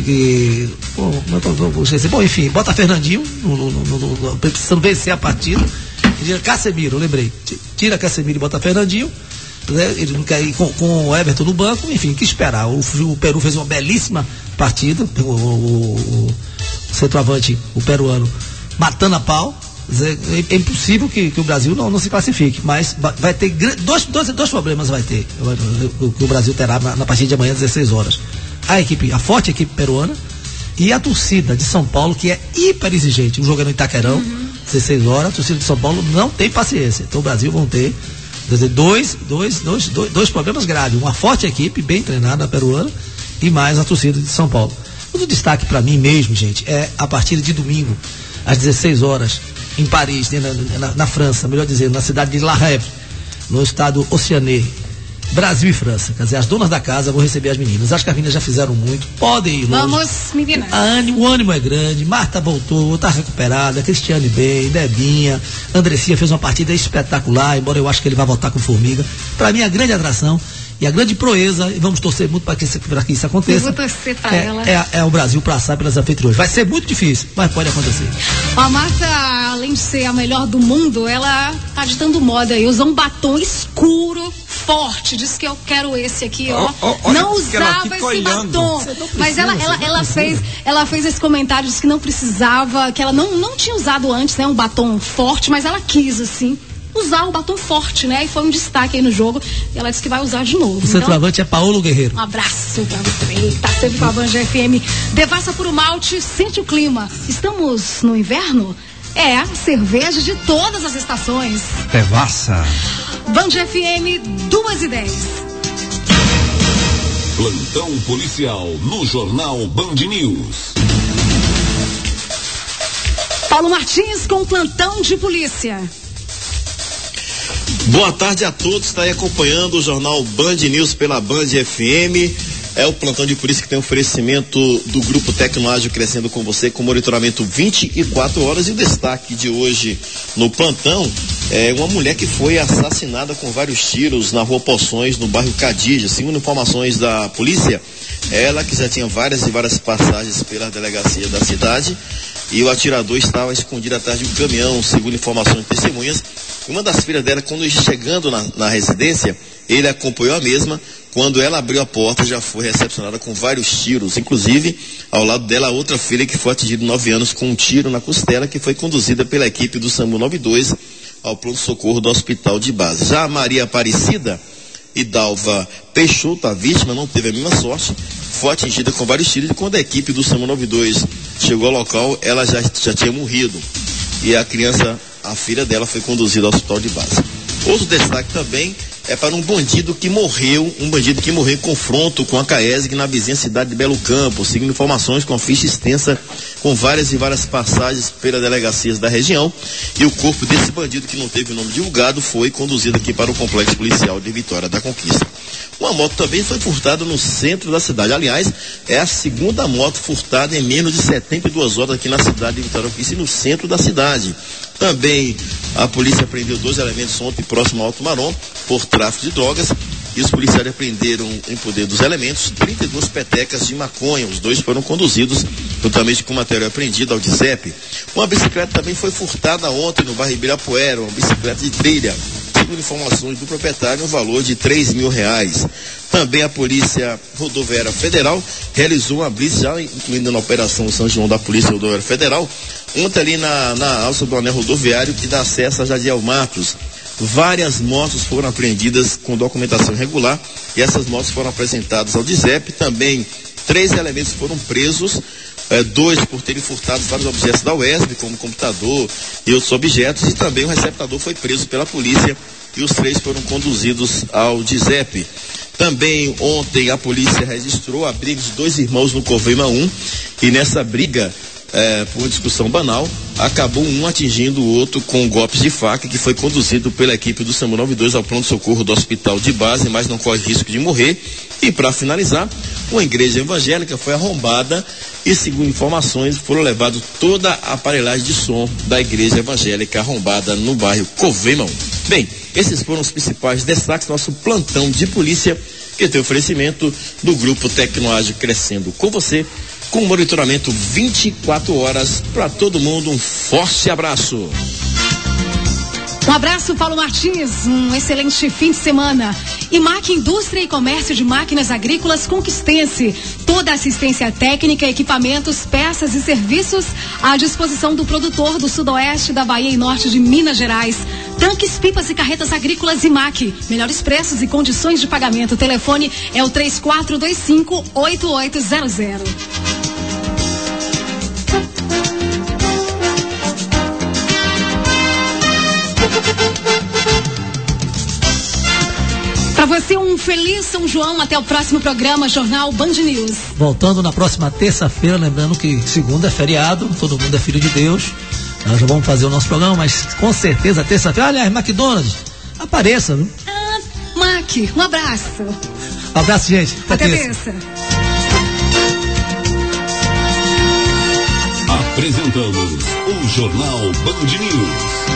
E, pô, bom, enfim, bota Fernandinho no, no, no, no, precisando vencer a partida. Tira Casemiro, eu lembrei. Tira Casemiro e bota Fernandinho, né? Ele não quer ir com, com o Everton no banco, enfim, o que esperar? O, o Peru fez uma belíssima partida, o, o, o, o centroavante, o peruano, matando a pau. É, é impossível que, que o Brasil não, não se classifique, mas vai ter dois, dois, dois problemas vai ter que o Brasil terá na, na partida de amanhã às dezesseis horas. A equipe, a forte equipe peruana e a torcida de São Paulo, que é hiper exigente. O jogo é no Itaquerão, uhum. dezesseis horas, a torcida de São Paulo não tem paciência. Então o Brasil vão ter dizer, dois, dois, dois, dois, dois problemas graves. Uma forte equipe, bem treinada, peruana, e mais a torcida de São Paulo. O destaque para mim mesmo, gente, é a partida de domingo, às dezesseis horas, em Paris, na, na, na França, melhor dizendo, na cidade de La Havre, no estado Oceanê. Brasil e França, quer dizer, as donas da casa vão receber as meninas. Acho que as meninas já fizeram muito, podem ir longe. Vamos, meninas. A ânimo, o ânimo é grande, Marta voltou, está recuperada, Cristiane bem, Debinha, Andressinha fez uma partida espetacular, embora eu acho que ele vai voltar com formiga. Para mim, a grande atração E a grande proeza, e vamos torcer muito para que, que isso aconteça. Eu vou torcer para é, ela. É, é o Brasil passar pelas anfitriões. Vai ser muito difícil, mas pode acontecer. A Marta, além de ser a melhor do mundo, ela tá ditando moda aí. Usa um batom escuro, forte. Diz que eu quero esse aqui, ó. Oh, oh, não usava esse olhando. batom. Precisa, mas ela, ela, ela, fez, ela fez esse comentário, disse que não precisava, que ela não, não tinha usado antes, né? Um batom forte, mas ela quis, assim, usar o batom forte, né? E foi um destaque aí no jogo. E ela disse que vai usar de novo. O centroavante então, é Paulo Guerreiro. Um abraço pra você. Tá sempre com a Band F M. Devassa por o malte, sente o clima. Estamos no inverno? É, cerveja de todas as estações. Devassa. Band F M, duas e dez. Plantão policial no Jornal Band News. Paulo Martins com o plantão de polícia. Boa tarde a todos, está aí acompanhando o Jornal Band News pela Band F M. É o plantão de polícia que tem oferecimento do Grupo Tecnoágil Crescendo com você, com monitoramento vinte e quatro horas. E o destaque de hoje no plantão é uma mulher que foi assassinada com vários tiros na Rua Poções, no bairro Cadija. Segundo informações da polícia, ela que já tinha várias e várias passagens pela delegacia da cidade, e o atirador estava escondido atrás de um caminhão, segundo informações de testemunhas. Uma das filhas dela, quando chegando na, na residência, ele acompanhou a mesma. Quando ela abriu a porta, já foi recepcionada com vários tiros. Inclusive, ao lado dela, a outra filha que foi atingida de nove anos com um tiro na costela, que foi conduzida pela equipe do SAMU noventa e dois ao pronto-socorro do hospital de base. Já a Maria Aparecida Hidalva Peixoto, a vítima, não teve a mesma sorte, foi atingida com vários tiros, e quando a equipe do SAMU noventa e dois chegou ao local, ela já, já tinha morrido. E a criança, a filha dela, foi conduzida ao hospital de base. Outro destaque também é para um bandido que morreu, um bandido que morreu em confronto com a CAESG na vizinha cidade de Belo Campo, seguindo informações com ficha extensa, com várias e várias passagens pelas delegacias da região, e o corpo desse bandido, que não teve o nome divulgado, foi conduzido aqui para o complexo policial de Vitória da Conquista. Uma moto também foi furtada no centro da cidade. Aliás, é a segunda moto furtada em menos de setenta e duas horas aqui na cidade de Vitória da Conquista e no centro da cidade. Também a polícia apreendeu dois elementos ontem próximo ao Alto Marom por tráfico de drogas, e os policiais apreenderam em poder dos elementos trinta e duas petecas de maconha. Os dois foram conduzidos juntamente com material apreendido ao D S E P. Uma bicicleta também foi furtada ontem no bairro Ibirapuera, uma bicicleta de trilha. Segundo informações do proprietário, um valor de três mil reais. Também a Polícia Rodoviária Federal realizou uma blitz, já incluindo na Operação São João da Polícia Rodoviária Federal, ontem ali na, na alça do anel rodoviário que dá acesso a Jadiel Matos. Várias motos foram apreendidas com documentação irregular, e essas motos foram apresentadas ao D S E P. Também três elementos foram presos, é, dois por terem furtado vários objetos da U E S B, como computador e outros objetos, e também o receptador foi preso pela polícia, e os três foram conduzidos ao D S E P. Também ontem a polícia registrou a briga de dois irmãos no Coveima um, e nessa briga, É, por discussão banal, acabou um atingindo o outro com golpes de faca, que foi conduzido pela equipe do SAMU noventa e dois ao pronto-socorro do hospital de base, mas não corre risco de morrer. E para finalizar, uma igreja evangélica foi arrombada e, segundo informações, foram levados toda a aparelhagem de som da igreja evangélica arrombada no bairro Coveima um. Bem, esses foram os principais destaques do nosso plantão de polícia, que tem oferecimento do Grupo Tecnoágil Crescendo com você, com monitoramento vinte e quatro horas para todo mundo. Um forte abraço. Um abraço, Paulo Martins. Um excelente fim de semana. E M A C Indústria e Comércio de Máquinas Agrícolas Conquistense. Toda assistência técnica, equipamentos, peças e serviços à disposição do produtor do sudoeste da Bahia e norte de Minas Gerais. Tanques, pipas e carretas agrícolas e M A C. Melhores preços e condições de pagamento. O telefone é o três quatro dois cinco, oito oito zero zero. Para você, um feliz São João. Até o próximo programa, Jornal Band News. Voltando na próxima terça-feira, lembrando que segunda é feriado, todo mundo é filho de Deus. Nós já vamos fazer o nonosso programa, mas com certeza terça-feira, aliás, McDonald's, apareça, viu? Ah, Mac, um abraço. Um abraço, gente. Até, Até terça. terça. Apresentamos o Jornal Band News.